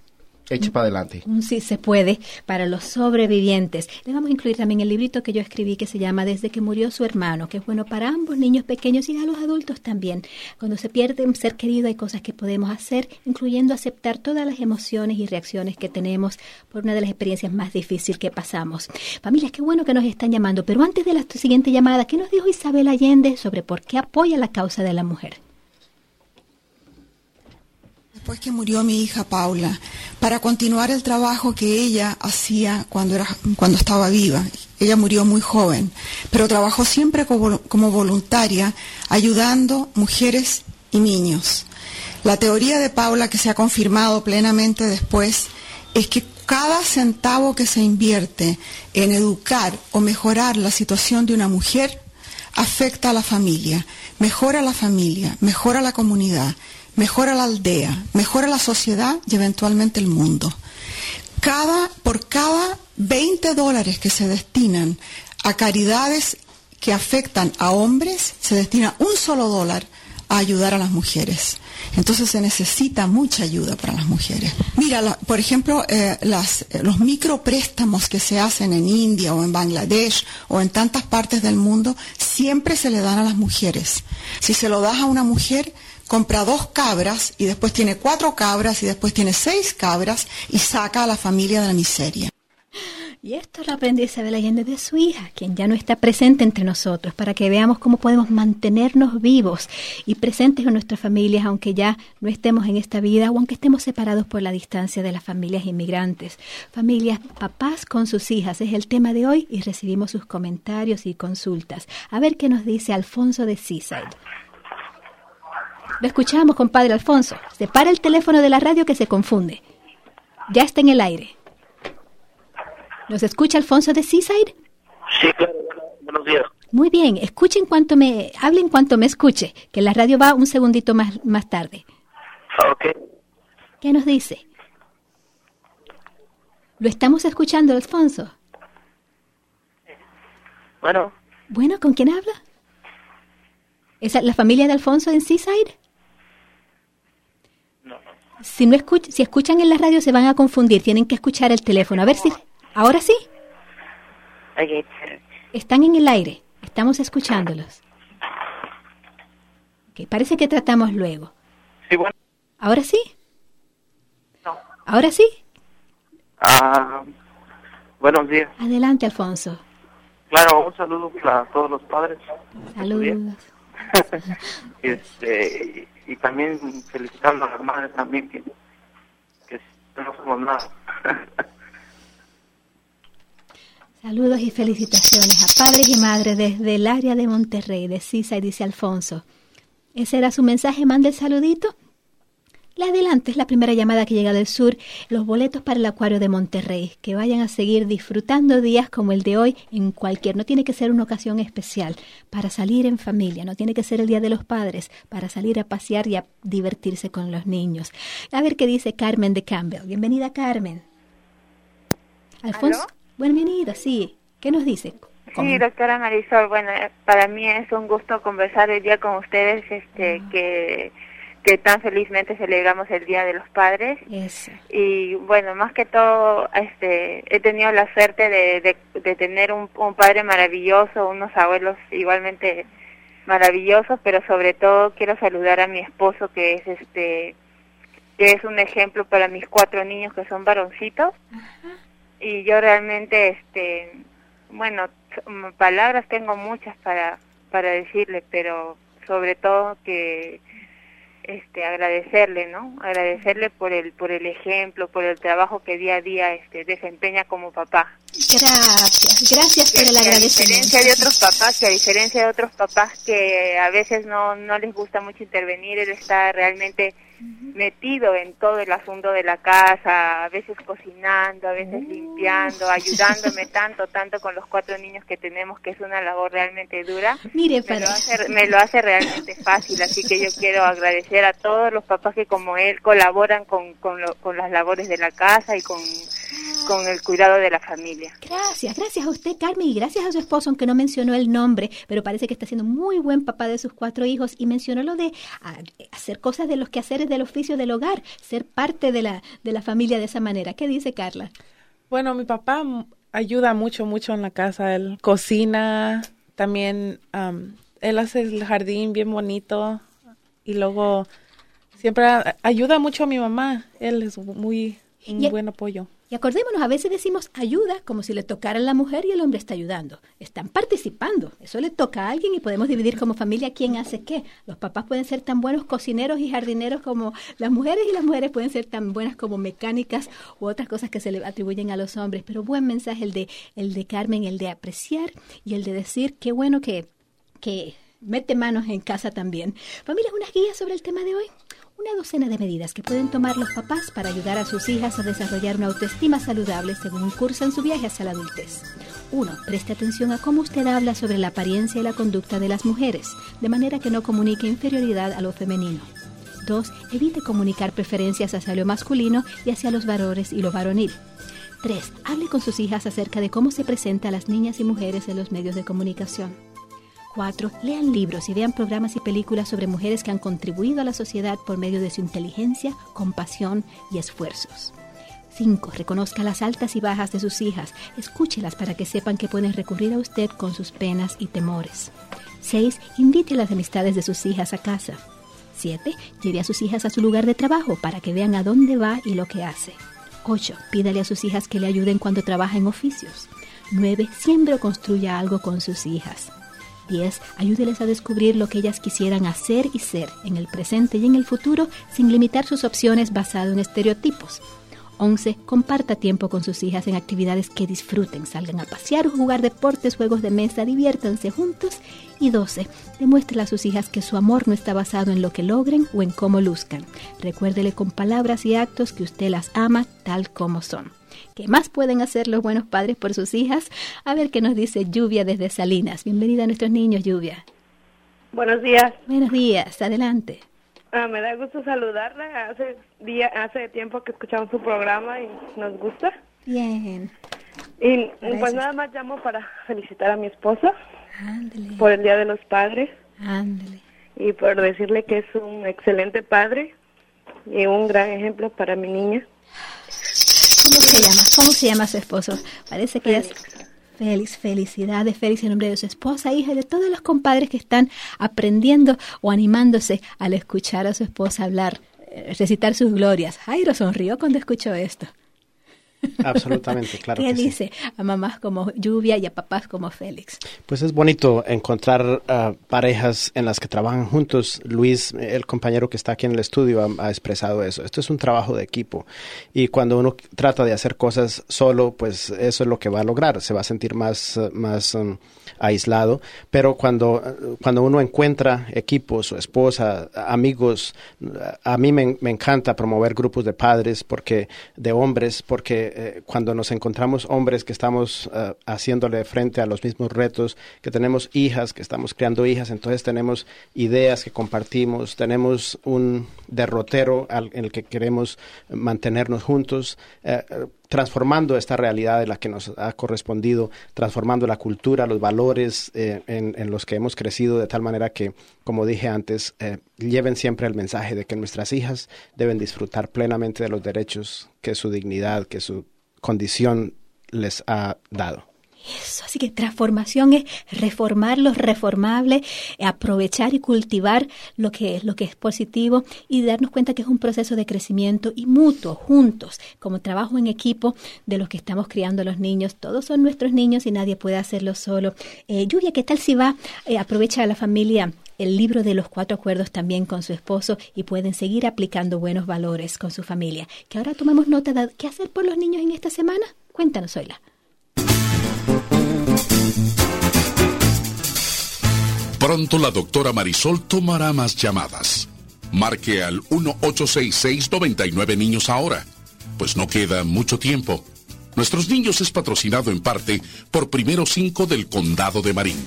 eche para adelante. Un sí se puede para los sobrevivientes. Le vamos a incluir también el librito que yo escribí que se llama Desde que murió su hermano, que es bueno para ambos niños pequeños y a los adultos también. Cuando se pierde un ser querido hay cosas que podemos hacer, incluyendo aceptar todas las emociones y reacciones que tenemos por una de las experiencias más difíciles que pasamos. Familias, qué bueno que nos están llamando, pero antes de la siguiente llamada, ¿qué nos dijo Isabel Allende sobre por qué apoya la causa de la mujer? Después que murió mi hija Paula, para continuar el trabajo que ella hacía cuando, era, cuando estaba viva. Ella murió muy joven, pero trabajó siempre como, como voluntaria, ayudando mujeres y niños. La teoría de Paula, que se ha confirmado plenamente después, es que cada centavo que se invierte en educar o mejorar la situación de una mujer afecta a la familia, mejora la familia, mejora la comunidad, mejora la aldea, mejora la sociedad y eventualmente el mundo. Cada, por cada veinte dólares que se destinan a caridades que afectan a hombres, se destina un solo dólar a ayudar a las mujeres. Entonces se necesita mucha ayuda para las mujeres. Mira, la, por ejemplo, eh, las, eh, los micropréstamos que se hacen en India o en Bangladesh o en tantas partes del mundo, siempre se le dan a las mujeres. Si se lo das a una mujer, compra dos cabras y después tiene cuatro cabras y después tiene seis cabras y saca a la familia de la miseria. Y esto lo aprendió Isabel Allende de su hija, quien ya no está presente entre nosotros, para que veamos cómo podemos mantenernos vivos y presentes en nuestras familias, aunque ya no estemos en esta vida o aunque estemos separados por la distancia de las familias inmigrantes. Familias, papás con sus hijas, es el tema de hoy y recibimos sus comentarios y consultas. A ver qué nos dice Alfonso de Seaside. Lo escuchamos, compadre Alfonso. Separa el teléfono de la radio que se confunde. Ya está en el aire. ¿Nos escucha Alfonso de Seaside? Sí, claro. Buenos días. Muy bien. Escuche en cuanto me... Hable en cuanto me escuche, que la radio va un segundito más, más tarde. Ok. ¿Qué nos dice? ¿Lo estamos escuchando, Alfonso? Bueno. Bueno, ¿con quién habla? ¿Es la familia de Alfonso en Seaside? No. Si, no escuch- si escuchan en la radio se van a confundir. Tienen que escuchar el teléfono. A ver si... ¿Ahora sí? Okay. Están en el aire. Estamos escuchándolos. Okay, parece que tratamos luego. Sí, bueno. ¿Ahora sí? No. ¿Ahora sí? Ah, buenos días. Adelante, Alfonso. Claro, un saludo para todos los padres. Saludos. este, y, y también felicitando a las madres también, que, que no somos nada. Saludos y felicitaciones a padres y madres desde el área de Monterrey, de Seaside, dice Alfonso. Ese era su mensaje, manda el saludito. La adelante, es la primera llamada que llega del sur, los boletos para el Acuario de Monterrey. Que vayan a seguir disfrutando días como el de hoy en cualquier, no tiene que ser una ocasión especial, para salir en familia, no tiene que ser el Día de los Padres, para salir a pasear y a divertirse con los niños. A ver qué dice Carmen de Campbell. Bienvenida, Carmen. Alfonso. ¿Aló? Bienvenida, sí. ¿Qué nos dice? Sí, doctora Marisol, bueno, para mí es un gusto conversar el día con ustedes, este, que, que tan felizmente celebramos el Día de los Padres. Eso. Y bueno, más que todo, este, he tenido la suerte de, de, de tener un, un padre maravilloso, unos abuelos igualmente maravillosos, pero sobre todo quiero saludar a mi esposo, que es este, que es un ejemplo para mis cuatro niños que son varoncitos. Ajá. Y yo realmente, este, bueno, palabras tengo muchas para para decirle, pero sobre todo que este agradecerle, ¿no? Agradecerle por el por el ejemplo, por el trabajo que día a día este desempeña como papá. Gracias, gracias por el agradecimiento. A diferencia de otros papás, que a diferencia de otros papás que a veces no no les gusta mucho intervenir, él está realmente metido en todo el asunto de la casa, a veces cocinando, a veces limpiando, ayudándome tanto, tanto con los cuatro niños que tenemos, que es una labor realmente dura. Mire, me, lo hace, me lo hace realmente fácil, así que yo quiero agradecer a todos los papás que como él colaboran con, con, lo, con las labores de la casa y con, con el cuidado de la familia. Gracias, gracias a usted, Carmen, y gracias a su esposo, aunque no mencionó el nombre, pero parece que está siendo muy buen papá de sus cuatro hijos y mencionó lo de a, hacer cosas de los quehaceres del oficio del hogar, ser parte de la, de la familia de esa manera. ¿Qué dice Carla? Bueno, mi papá ayuda mucho, mucho en la casa. Él cocina, también um, él hace el jardín bien bonito y luego siempre ayuda mucho a mi mamá. Él es muy un y, buen apoyo. Y acordémonos, a veces decimos ayuda como si le tocara a la mujer y el hombre está ayudando. Están participando. Eso le toca a alguien y podemos dividir como familia quién hace qué. Los papás pueden ser tan buenos cocineros y jardineros como las mujeres y las mujeres pueden ser tan buenas como mecánicas u otras cosas que se le atribuyen a los hombres. Pero buen mensaje el de, el de Carmen, el de apreciar y el de decir qué bueno que, que mete manos en casa también. Familia, unas guías sobre el tema de hoy. Una docena de medidas que pueden tomar los papás para ayudar a sus hijas a desarrollar una autoestima saludable según cursan su viaje hacia la adultez. Uno, preste atención a cómo usted habla sobre la apariencia y la conducta de las mujeres, de manera que no comunique inferioridad a lo femenino. Dos, evite comunicar preferencias hacia lo masculino y hacia los varones y lo varonil. Tres, hable con sus hijas acerca de cómo se presenta a las niñas y mujeres en los medios de comunicación. Cuatro, lean libros y vean programas y películas sobre mujeres que han contribuido a la sociedad por medio de su inteligencia, compasión y esfuerzos. Cinco, reconozca las altas y bajas de sus hijas. Escúchelas para que sepan que pueden recurrir a usted con sus penas y temores. Seis, invite a las amistades de sus hijas a casa. Siete, lleve a sus hijas a su lugar de trabajo para que vean a dónde va y lo que hace. Ocho, pídale a sus hijas que le ayuden cuando trabaja en oficios. Nueve, siembre o construya algo con sus hijas. diez. Ayúdeles a descubrir lo que ellas quisieran hacer y ser en el presente y en el futuro sin limitar sus opciones basado en estereotipos. once. Comparta tiempo con sus hijas en actividades que disfruten. Salgan a pasear o jugar deportes, juegos de mesa, diviértanse juntos. Y doce. Demuéstrele a sus hijas que su amor no está basado en lo que logren o en cómo luzcan. Recuérdele con palabras y actos que usted las ama tal como son. ¿Qué más pueden hacer los buenos padres por sus hijas? A ver qué nos dice Lluvia desde Salinas. Bienvenida a nuestros niños, Lluvia. Buenos días. Buenos días, adelante. Ah, me da gusto saludarla. Hace día, hace tiempo que escuchamos su programa y nos gusta. Bien. Y Gracias. Pues nada más llamo para felicitar a mi esposa. Ándale. Por el Día de los Padres. Ándale. Y por decirle que es un excelente padre y un gran ejemplo para mi niña. ¿Cómo se llama? ¿Cómo se llama su esposo? Parece que es Félix. Felicidades, Félix, en nombre de su esposa, hija, y de todos los compadres que están aprendiendo o animándose al escuchar a su esposa hablar, eh, recitar sus glorias. Jairo sonrió cuando escuchó esto. Absolutamente, claro. ¿Qué que dice sí. a mamás como Lluvia y a papás como Félix? Pues es bonito encontrar uh, parejas en las que trabajan juntos. Luis, el compañero que está aquí en el estudio, ha, ha expresado eso. Esto es un trabajo de equipo. Y cuando uno trata de hacer cosas solo, pues eso es lo que va a lograr. Se va a sentir más, uh, más um, aislado. Pero cuando, uh, cuando uno encuentra equipos, su esposa, amigos, uh, a mí me, me encanta promover grupos de padres, porque de hombres, porque Eh, cuando nos encontramos hombres que estamos uh, haciéndole frente a los mismos retos, que tenemos hijas, que estamos criando hijas, entonces tenemos ideas que compartimos, tenemos un derrotero al, en el que queremos mantenernos juntos, uh, transformando esta realidad en la que nos ha correspondido, transformando la cultura, los valores eh, en, en los que hemos crecido, de tal manera que, como dije antes, eh, lleven siempre el mensaje de que nuestras hijas deben disfrutar plenamente de los derechos que su dignidad, que su condición les ha dado. Eso, así que transformación es reformar lo reformable, aprovechar y cultivar lo que es, lo que es positivo y darnos cuenta que es un proceso de crecimiento y mutuo, juntos, como trabajo en equipo de los que estamos criando a los niños. Todos son nuestros niños y nadie puede hacerlo solo. Eh, Lluvia, ¿qué tal si va, eh, aprovecha a la familia el libro de los cuatro acuerdos también con su esposo y pueden seguir aplicando buenos valores con su familia? Que ahora tomamos nota de qué hacer por los niños en esta semana. Cuéntanos, Zoila. Pronto la doctora Marisol tomará más llamadas. Marque al uno ocho seis seis nueve nueve niños ahora, pues no queda mucho tiempo. Nuestros Niños es patrocinado en parte por Primero Cinco del Condado de Marín.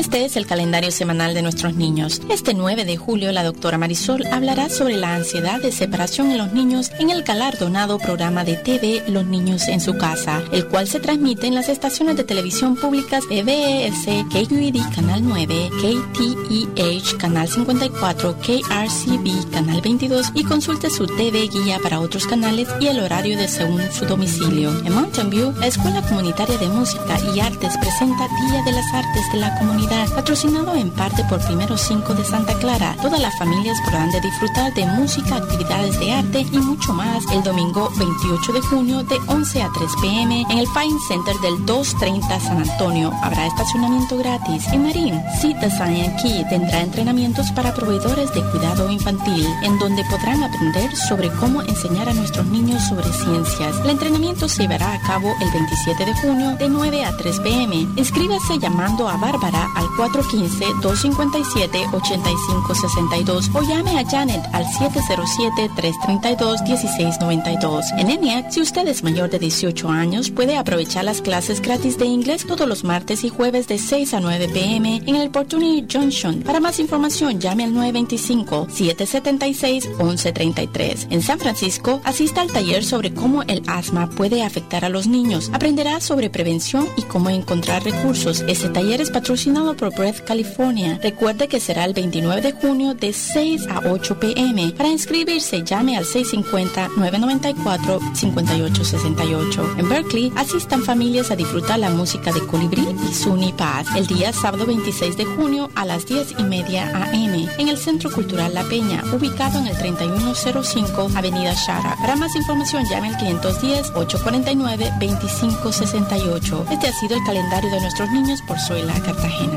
Este es el calendario semanal de nuestros niños. Este nueve de julio, la doctora Marisol hablará sobre la ansiedad de separación en los niños en el galardonado programa de T V Los Niños en su Casa, el cual se transmite en las estaciones de televisión públicas de B E S, K U E D Canal nueve, K T E H Canal cincuenta y cuatro, K R C B Canal veintidós y consulte su T V Guía para otros canales y el horario de según su domicilio. En Mountain View, la Escuela Comunitaria de Música y Artes presenta Día de las Artes de la Comunidad, patrocinado en parte por Primero cinco de Santa Clara. Todas las familias podrán de disfrutar de música, actividades de arte y mucho más el domingo veintiocho de junio de once a tres p m en el Fine Center del doscientos treinta San Antonio. Habrá estacionamiento gratis. En Marín, Seed Design Key tendrá entrenamientos para proveedores de cuidado infantil, en donde podrán aprender sobre cómo enseñar a nuestros niños sobre ciencias. El entrenamiento se llevará a cabo el veintisiete de junio de nueve a tres p m Inscríbase llamando a Bárbara al cuatro uno cinco, dos cinco siete, ocho cinco seis dos o llame a Janet al siete cero siete, tres tres dos, uno seis nueve dos. En ENIAC, si usted es mayor de dieciocho años, puede aprovechar las clases gratis de inglés todos los martes y jueves de seis a nueve p m en el Opportunity Junction. Para más información, llame al nueve dos cinco, siete siete seis, once treinta y tres. En San Francisco, asista al taller sobre cómo el asma puede afectar a los niños. Aprenderá sobre prevención y cómo encontrar recursos. Este taller es patrocinado por Breath California. Recuerde que será el veintinueve de junio de seis a ocho p m Para inscribirse, llame al seis cinco cero, nueve nueve cuatro, cinco ocho seis ocho. En Berkeley, asistan familias a disfrutar la música de Colibrí y Suni Paz el día sábado veintiséis de junio a las diez y media a m en el Centro Cultural La Peña, ubicado en el treinta y uno cero cinco Avenida Shara. Para más información, llame al quinientos diez, ocho cuarenta y nueve, veinticinco sesenta y ocho. Este ha sido el calendario de nuestros niños por Zoila Cartagena.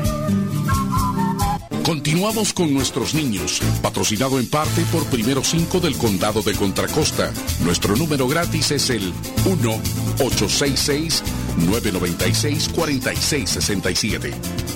Continuamos con nuestros niños, patrocinado en parte por Primero cinco del Condado de Contra Costa. Nuestro número gratis es el uno ocho seis seis, nueve nueve seis, cuatro seis seis siete.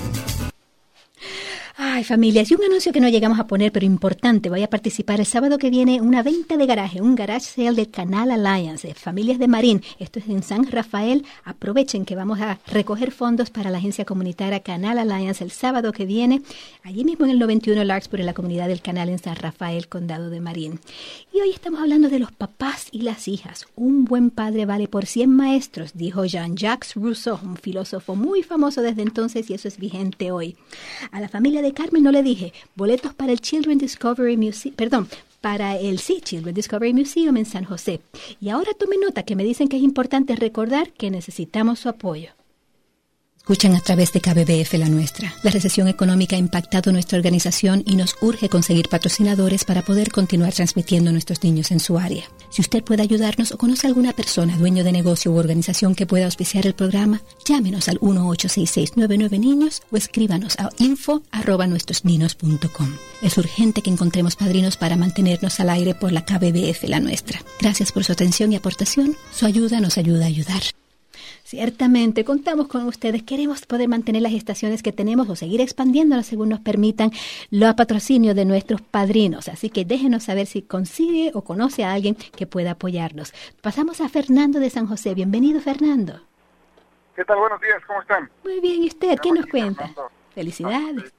Ay, familias, y un anuncio que no llegamos a poner, pero importante. Voy a participar el sábado que viene una venta de garaje, un garage sale del Canal Alliance, de Familias de Marín. Esto es en San Rafael. Aprovechen que vamos a recoger fondos para la agencia comunitaria Canal Alliance el sábado que viene, allí mismo en el noventa y uno Larkspur, en la comunidad del Canal en San Rafael, Condado de Marín. Y hoy estamos hablando de los papás y las hijas. Un buen padre vale por cien maestros, dijo Jean-Jacques Rousseau, un filósofo muy famoso desde entonces, y eso es vigente hoy. A la familia de Carmen no le dije boletos para el Children Discovery Museum, perdón, para el sí, Children Discovery Museum en San José. Y ahora tome nota que me dicen que es importante recordar que necesitamos su apoyo. Escuchan a través de K B B F La Nuestra. La recesión económica ha impactado nuestra organización y nos urge conseguir patrocinadores para poder continuar transmitiendo a nuestros niños en su área. Si usted puede ayudarnos o conoce a alguna persona, dueño de negocio u organización que pueda auspiciar el programa, llámenos al uno ocho seis seis, nueve nueve niños o escríbanos a info arroba nuestros ninos punto com. Es urgente que encontremos padrinos para mantenernos al aire por la K B B F La Nuestra. Gracias por su atención y aportación. Su ayuda nos ayuda a ayudar. Ciertamente, contamos con ustedes. Queremos poder mantener las estaciones que tenemos o seguir expandiéndolas según nos permitan los patrocinios de nuestros padrinos. Así que déjenos saber si consigue o conoce a alguien que pueda apoyarnos. Pasamos a Fernando de San José. Bienvenido, Fernando. ¿Qué tal? Buenos días, ¿cómo están? Muy bien, ¿y usted? ¿Qué nos cuenta? Fernando. Felicidades.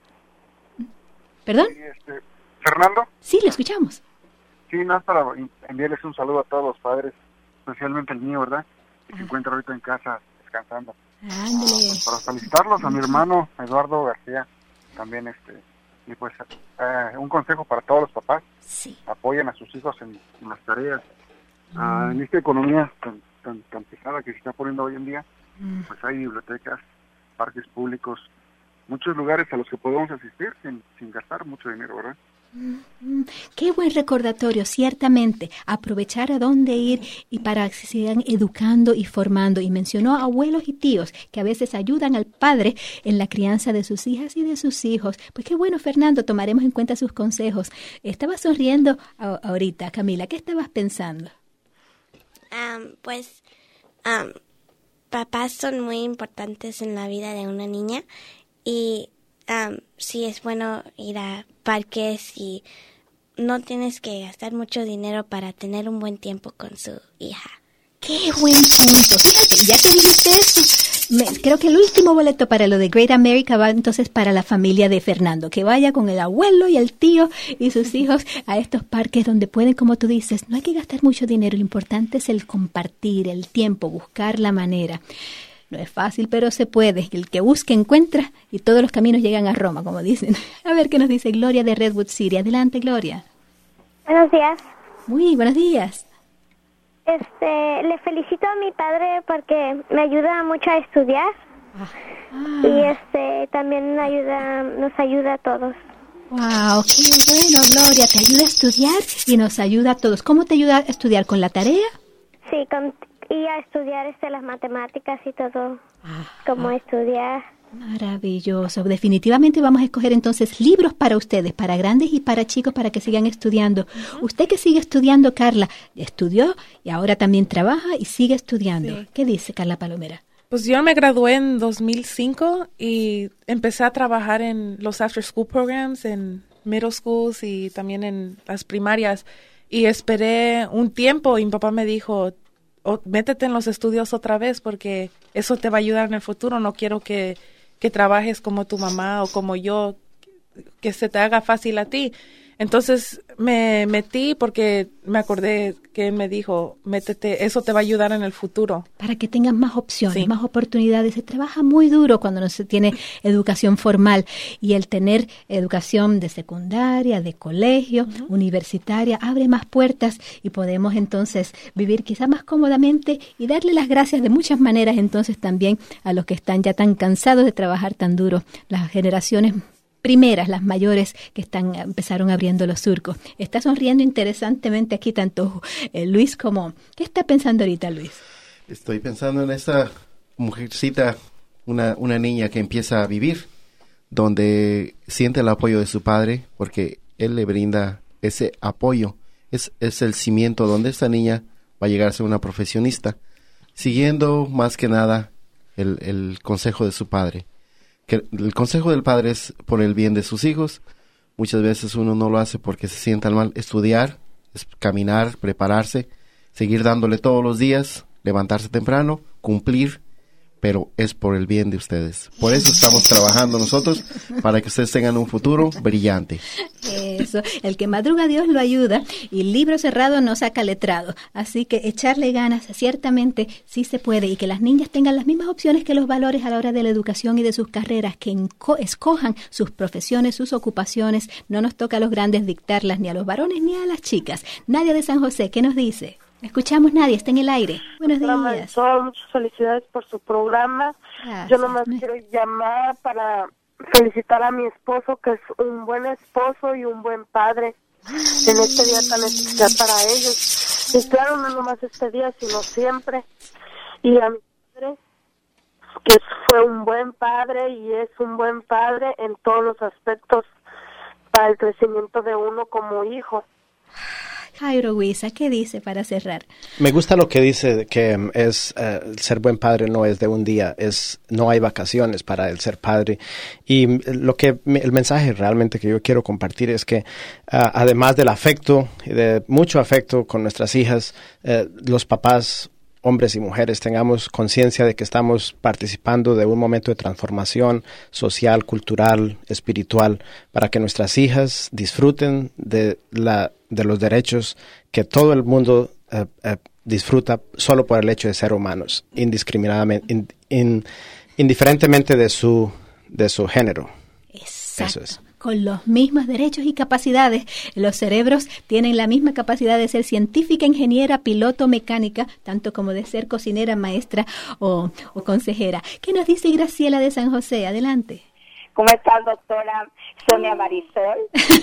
¿Perdón? Sí, este, ¿Fernando? Sí, lo escuchamos. Sí, no es para enviarles un saludo a todos los padres, especialmente el mío, ¿verdad? Que se encuentra ahorita en casa descansando. Ándale. Pues para felicitarlos a mi hermano Eduardo García, también este, y pues eh, un consejo para todos los papás. Sí. Apoyen a sus hijos en, en las tareas. Mm. Ah, en esta economía tan, tan, tan pesada que se está poniendo hoy en día, mm. pues hay bibliotecas, parques públicos, muchos lugares a los que podemos asistir sin, sin gastar mucho dinero, ¿verdad? Mm, qué buen recordatorio, ciertamente, aprovechar a dónde ir y para que se sigan educando y formando. Y mencionó a abuelos y tíos que a veces ayudan al padre en la crianza de sus hijas y de sus hijos. Pues qué bueno, Fernando, tomaremos en cuenta sus consejos. Estaba sonriendo a- ahorita, Camila, ¿qué estabas pensando? Um, pues um, papás son muy importantes en la vida de una niña y um, sí es bueno ir a parques y no tienes que gastar mucho dinero para tener un buen tiempo con su hija. ¡Qué buen punto! Fíjate, ya que dijiste eso, Me, creo que el último boleto para lo de Great America va entonces para la familia de Fernando, que vaya con el abuelo y el tío y sus hijos a estos parques donde pueden, como tú dices, no hay que gastar mucho dinero, lo importante es el compartir, el tiempo, buscar la manera. No es fácil, pero se puede. El que busca encuentra y todos los caminos llegan a Roma, como dicen. A ver qué nos dice Gloria de Redwood City. Adelante, Gloria. Buenos días. Muy buenos días. Este, le felicito a mi padre porque me ayuda mucho a estudiar. Ah. Y este, también ayuda, nos ayuda a todos. Wow, qué bueno, Gloria. Te ayuda a estudiar y nos ayuda a todos. ¿Cómo te ayuda a estudiar? ¿Con la tarea? Sí, con, y a estudiar este, las matemáticas y todo. Ah. Cómo estudiar. Maravilloso. Definitivamente vamos a escoger entonces libros para ustedes, para grandes y para chicos, para que sigan estudiando. Uh-huh. Usted que sigue estudiando, Carla, estudió y ahora también trabaja y sigue estudiando. Sí. ¿Qué dice Carla Palomera? Pues yo me gradué en dos mil cinco y empecé a trabajar en los after school programs, en middle schools y también en las primarias. Y esperé un tiempo y mi papá me dijo, oh, métete en los estudios otra vez porque eso te va a ayudar en el futuro. No quiero que que trabajes como tu mamá o como yo, que se te haga fácil a ti. Entonces me metí porque me acordé que él me dijo, métete, eso te va a ayudar en el futuro. Para que tengas más opciones, sí. Más oportunidades. Se trabaja muy duro cuando no se tiene educación formal y el tener educación de secundaria, de colegio, uh-huh. universitaria, abre más puertas y podemos entonces vivir quizás más cómodamente y darle las gracias de muchas maneras entonces también a los que están ya tan cansados de trabajar tan duro, las generaciones primeras, las mayores que están empezaron abriendo los surcos. Está sonriendo interesantemente aquí tanto eh, Luis como... ¿Qué está pensando ahorita, Luis? Estoy pensando en esta mujercita, una, una niña que empieza a vivir, donde siente el apoyo de su padre, porque él le brinda ese apoyo. Es, es el cimiento donde esta niña va a llegar a ser una profesionista, siguiendo más que nada el, el consejo de su padre. Que el consejo del padre es por el bien de sus hijos. Muchas veces uno no lo hace porque se sientan mal. Estudiar, es caminar, prepararse, seguir dándole todos los días, levantarse temprano, cumplir, pero es por el bien de ustedes. Por eso estamos trabajando nosotros, para que ustedes tengan un futuro brillante. Eso, el que madruga Dios lo ayuda y libro cerrado no saca letrado. Así que echarle ganas, ciertamente sí se puede, y que las niñas tengan las mismas opciones que los valores a la hora de la educación y de sus carreras, que enco- escojan sus profesiones, sus ocupaciones. No nos toca a los grandes dictarlas, ni a los varones ni a las chicas. Nadia de San José, ¿qué nos dice? Escuchamos, Nadia, está en el aire. Buenos días. Marisol, muchas felicidades por su programa. Gracias. Yo nomás quiero llamar para felicitar a mi esposo, que es un buen esposo y un buen padre en este día tan especial para ellos. Y claro, no nomás este día, sino siempre. Y a mi padre, que fue un buen padre y es un buen padre en todos los aspectos para el crecimiento de uno como hijo. Jairo Huiza, ¿qué dice para cerrar? Me gusta lo que dice, que es uh, ser buen padre no es de un día, es no hay vacaciones para el ser padre. Y lo que el mensaje realmente que yo quiero compartir es que uh, además del afecto, de mucho afecto con nuestras hijas, uh, los papás, hombres y mujeres, tengamos conciencia de que estamos participando de un momento de transformación social, cultural, espiritual, para que nuestras hijas disfruten de la de los derechos que todo el mundo uh, uh, disfruta solo por el hecho de ser humanos, indiscriminadamente, in, in, indiferentemente de su de su género. Exacto. Eso es. Con los mismos derechos y capacidades. Los cerebros tienen la misma capacidad de ser científica, ingeniera, piloto, mecánica, tanto como de ser cocinera, maestra o, o consejera. ¿Qué nos dice Graciela de San José? Adelante. ¿Cómo estás, doctora Sonia Marisol?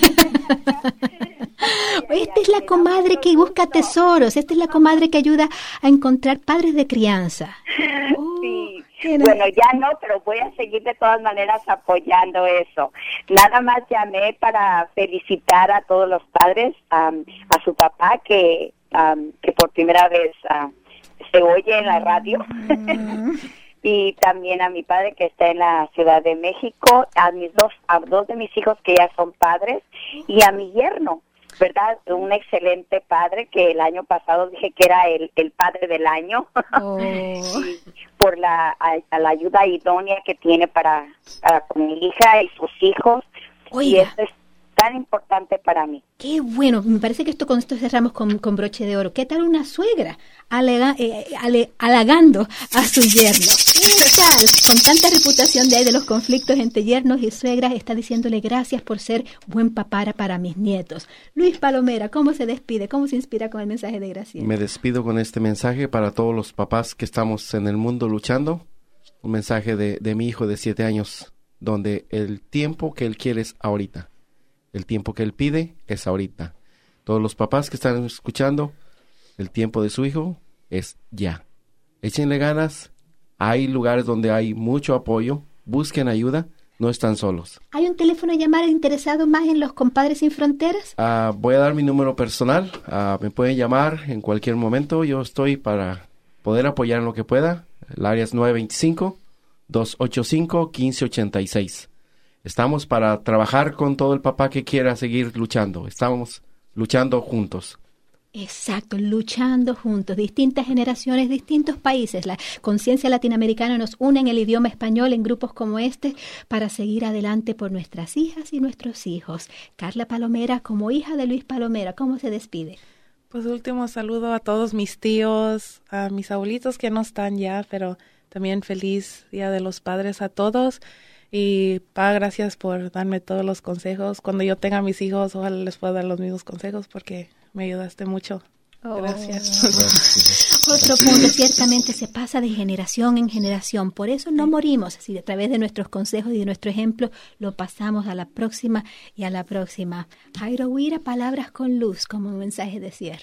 Esta es la comadre que busca tesoros. Esta es la comadre que ayuda a encontrar padres de crianza. Oh, sí. Bueno, ya no, pero voy a seguir de todas maneras apoyando eso. Nada más llamé para felicitar a todos los padres, um, a su papá que um, que por primera vez uh, se oye en la radio. Mm. Y también a mi padre que está en la Ciudad de México, a mis dos, a dos de mis hijos que ya son padres, y a mi yerno, ¿verdad? Un excelente padre que el año pasado dije que era el, el padre del año. Oh. por la, a, a la ayuda idónea que tiene para, para con mi hija y sus hijos. Oiga. Y eso es tan importante para mí. Qué bueno, me parece que esto con esto cerramos con, con broche de oro. ¿Qué tal una suegra alega, eh, ale, halagando a su yerno? ¿Qué tal? Con tanta reputación de ahí de los conflictos entre yernos y suegras, está diciéndole gracias por ser buen papá para mis nietos. Luis Palomera, ¿cómo se despide? ¿Cómo se inspira con el mensaje de Graciela? Me despido con este mensaje para todos los papás que estamos en el mundo luchando. Un mensaje de, de mi hijo de siete años, donde el tiempo que él quiere es ahorita. El tiempo que él pide es ahorita. Todos los papás que están escuchando, el tiempo de su hijo es ya. Échenle ganas. Hay lugares donde hay mucho apoyo. Busquen ayuda. No están solos. ¿Hay un teléfono a llamar interesado más en los Compadres Sin Fronteras? Uh, voy a dar mi número personal. Uh, me pueden llamar en cualquier momento. Yo estoy para poder apoyar en lo que pueda. El área es nueve dos cinco, dos ocho cinco, uno cinco ocho seis. Estamos para trabajar con todo el papá que quiera seguir luchando. Estamos luchando juntos. Exacto, luchando juntos, distintas generaciones, distintos países. La conciencia latinoamericana nos une en el idioma español en grupos como este para seguir adelante por nuestras hijas y nuestros hijos. Carla Palomera, como hija de Luis Palomera, ¿cómo se despide? Pues último saludo a todos mis tíos, a mis abuelitos que no están ya, pero también feliz Día de los Padres a todos. Y pa, gracias por darme todos los consejos. Cuando yo tenga mis hijos, ojalá les pueda dar los mismos consejos porque me ayudaste mucho. Oh. Gracias. Gracias. Otro punto, ciertamente se pasa de generación en generación. Por eso no morimos. Así, a través de nuestros consejos y de nuestro ejemplo, lo pasamos a la próxima y a la próxima. Jairo Huira, palabras con luz como mensaje de cierre.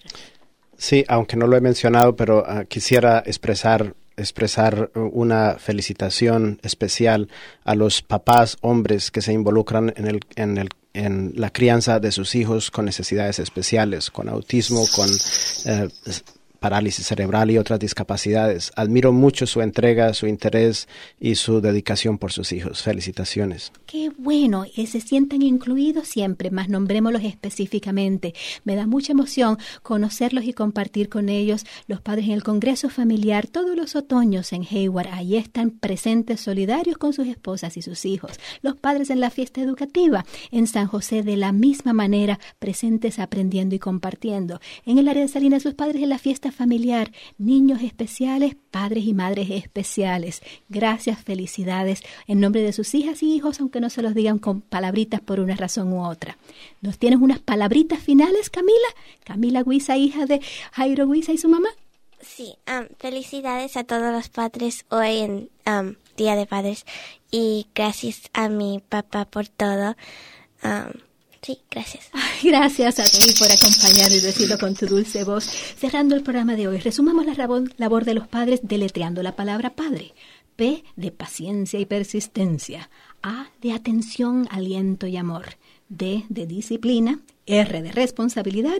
Sí, aunque no lo he mencionado, pero uh, quisiera expresar expresar una felicitación especial a los papás hombres que se involucran en el en el en la crianza de sus hijos con necesidades especiales, con autismo, con eh, parálisis cerebral y otras discapacidades. Admiro mucho su entrega, su interés y su dedicación por sus hijos. Felicitaciones. Qué bueno, que se sientan incluidos siempre, más nombrémoslos específicamente. Me da mucha emoción conocerlos y compartir con ellos. Los padres en el Congreso Familiar todos los otoños en Hayward, ahí están presentes, solidarios con sus esposas y sus hijos. Los padres en la fiesta educativa en San José de la misma manera, presentes aprendiendo y compartiendo. En el área de Salinas, los padres en la fiesta familiar, niños especiales, padres y madres especiales. Gracias, felicidades en nombre de sus hijas y hijos, aunque no se los digan con palabritas por una razón u otra. ¿Nos tienes unas palabritas finales, Camila? Camila Guisa, hija de Jairo Guisa y su mamá. Sí, um, felicidades a todos los padres hoy en um, Día de Padres y gracias a mi papá por todo. Um, Sí, gracias. Ay, gracias a ti por acompañar y decirlo con tu dulce voz. Cerrando el programa de hoy, resumamos la labor, labor de los padres deletreando la palabra padre. P de paciencia y persistencia. A de atención, aliento y amor. D de disciplina. R de responsabilidad.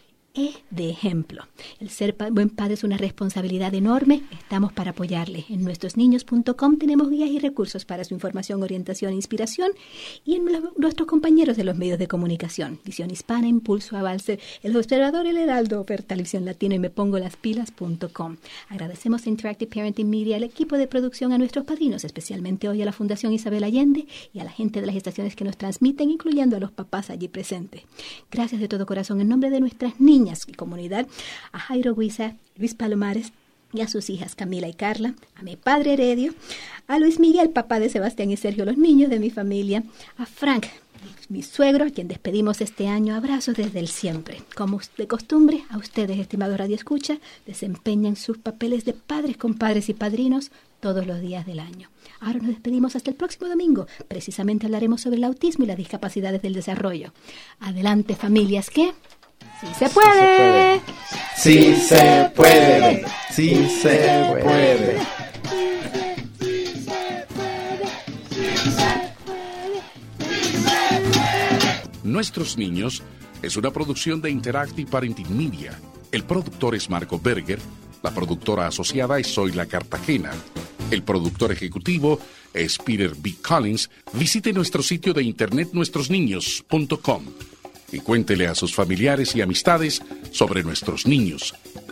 E de ejemplo. El ser pa- buen padre es una responsabilidad enorme. Estamos para apoyarle. En nuestros niños punto com tenemos guías y recursos para su información, orientación e inspiración. Y en lo- nuestros compañeros de los medios de comunicación. Visión Hispana, Impulso, Avance, El Observador, El Heraldo, Televisión Latino y me pongo las pilas punto com. Agradecemos a Interactive Parenting Media, al equipo de producción, a nuestros padrinos, especialmente hoy a la Fundación Isabel Allende y a la gente de las estaciones que nos transmiten, incluyendo a los papás allí presentes. Gracias de todo corazón en nombre de nuestras niñas y comunidad, a Jairo Guisa, Luis Palomares y a sus hijas Camila y Carla, a mi padre Heredio, a Luis Miguel, papá de Sebastián y Sergio, los niños de mi familia, a Frank, mi suegro, a quien despedimos este año. Abrazos desde el siempre. Como de costumbre, a ustedes, estimados Radio Escucha, desempeñan sus papeles de padres, compadres y padrinos todos los días del año. Ahora nos despedimos hasta el próximo domingo. Precisamente hablaremos sobre el autismo y las discapacidades del desarrollo. Adelante, familias, que... ¡Sí se puede! ¡Sí se puede! ¡Sí se puede! Nuestros niños es una producción de Interactive Parenting Media. El productor es Marco Berger, la productora asociada es Zoila Cartagena, el productor ejecutivo es Peter B. Collins. Visite nuestro sitio de internet nuestros niños punto com y cuéntele a sus familiares y amistades sobre nuestros niños.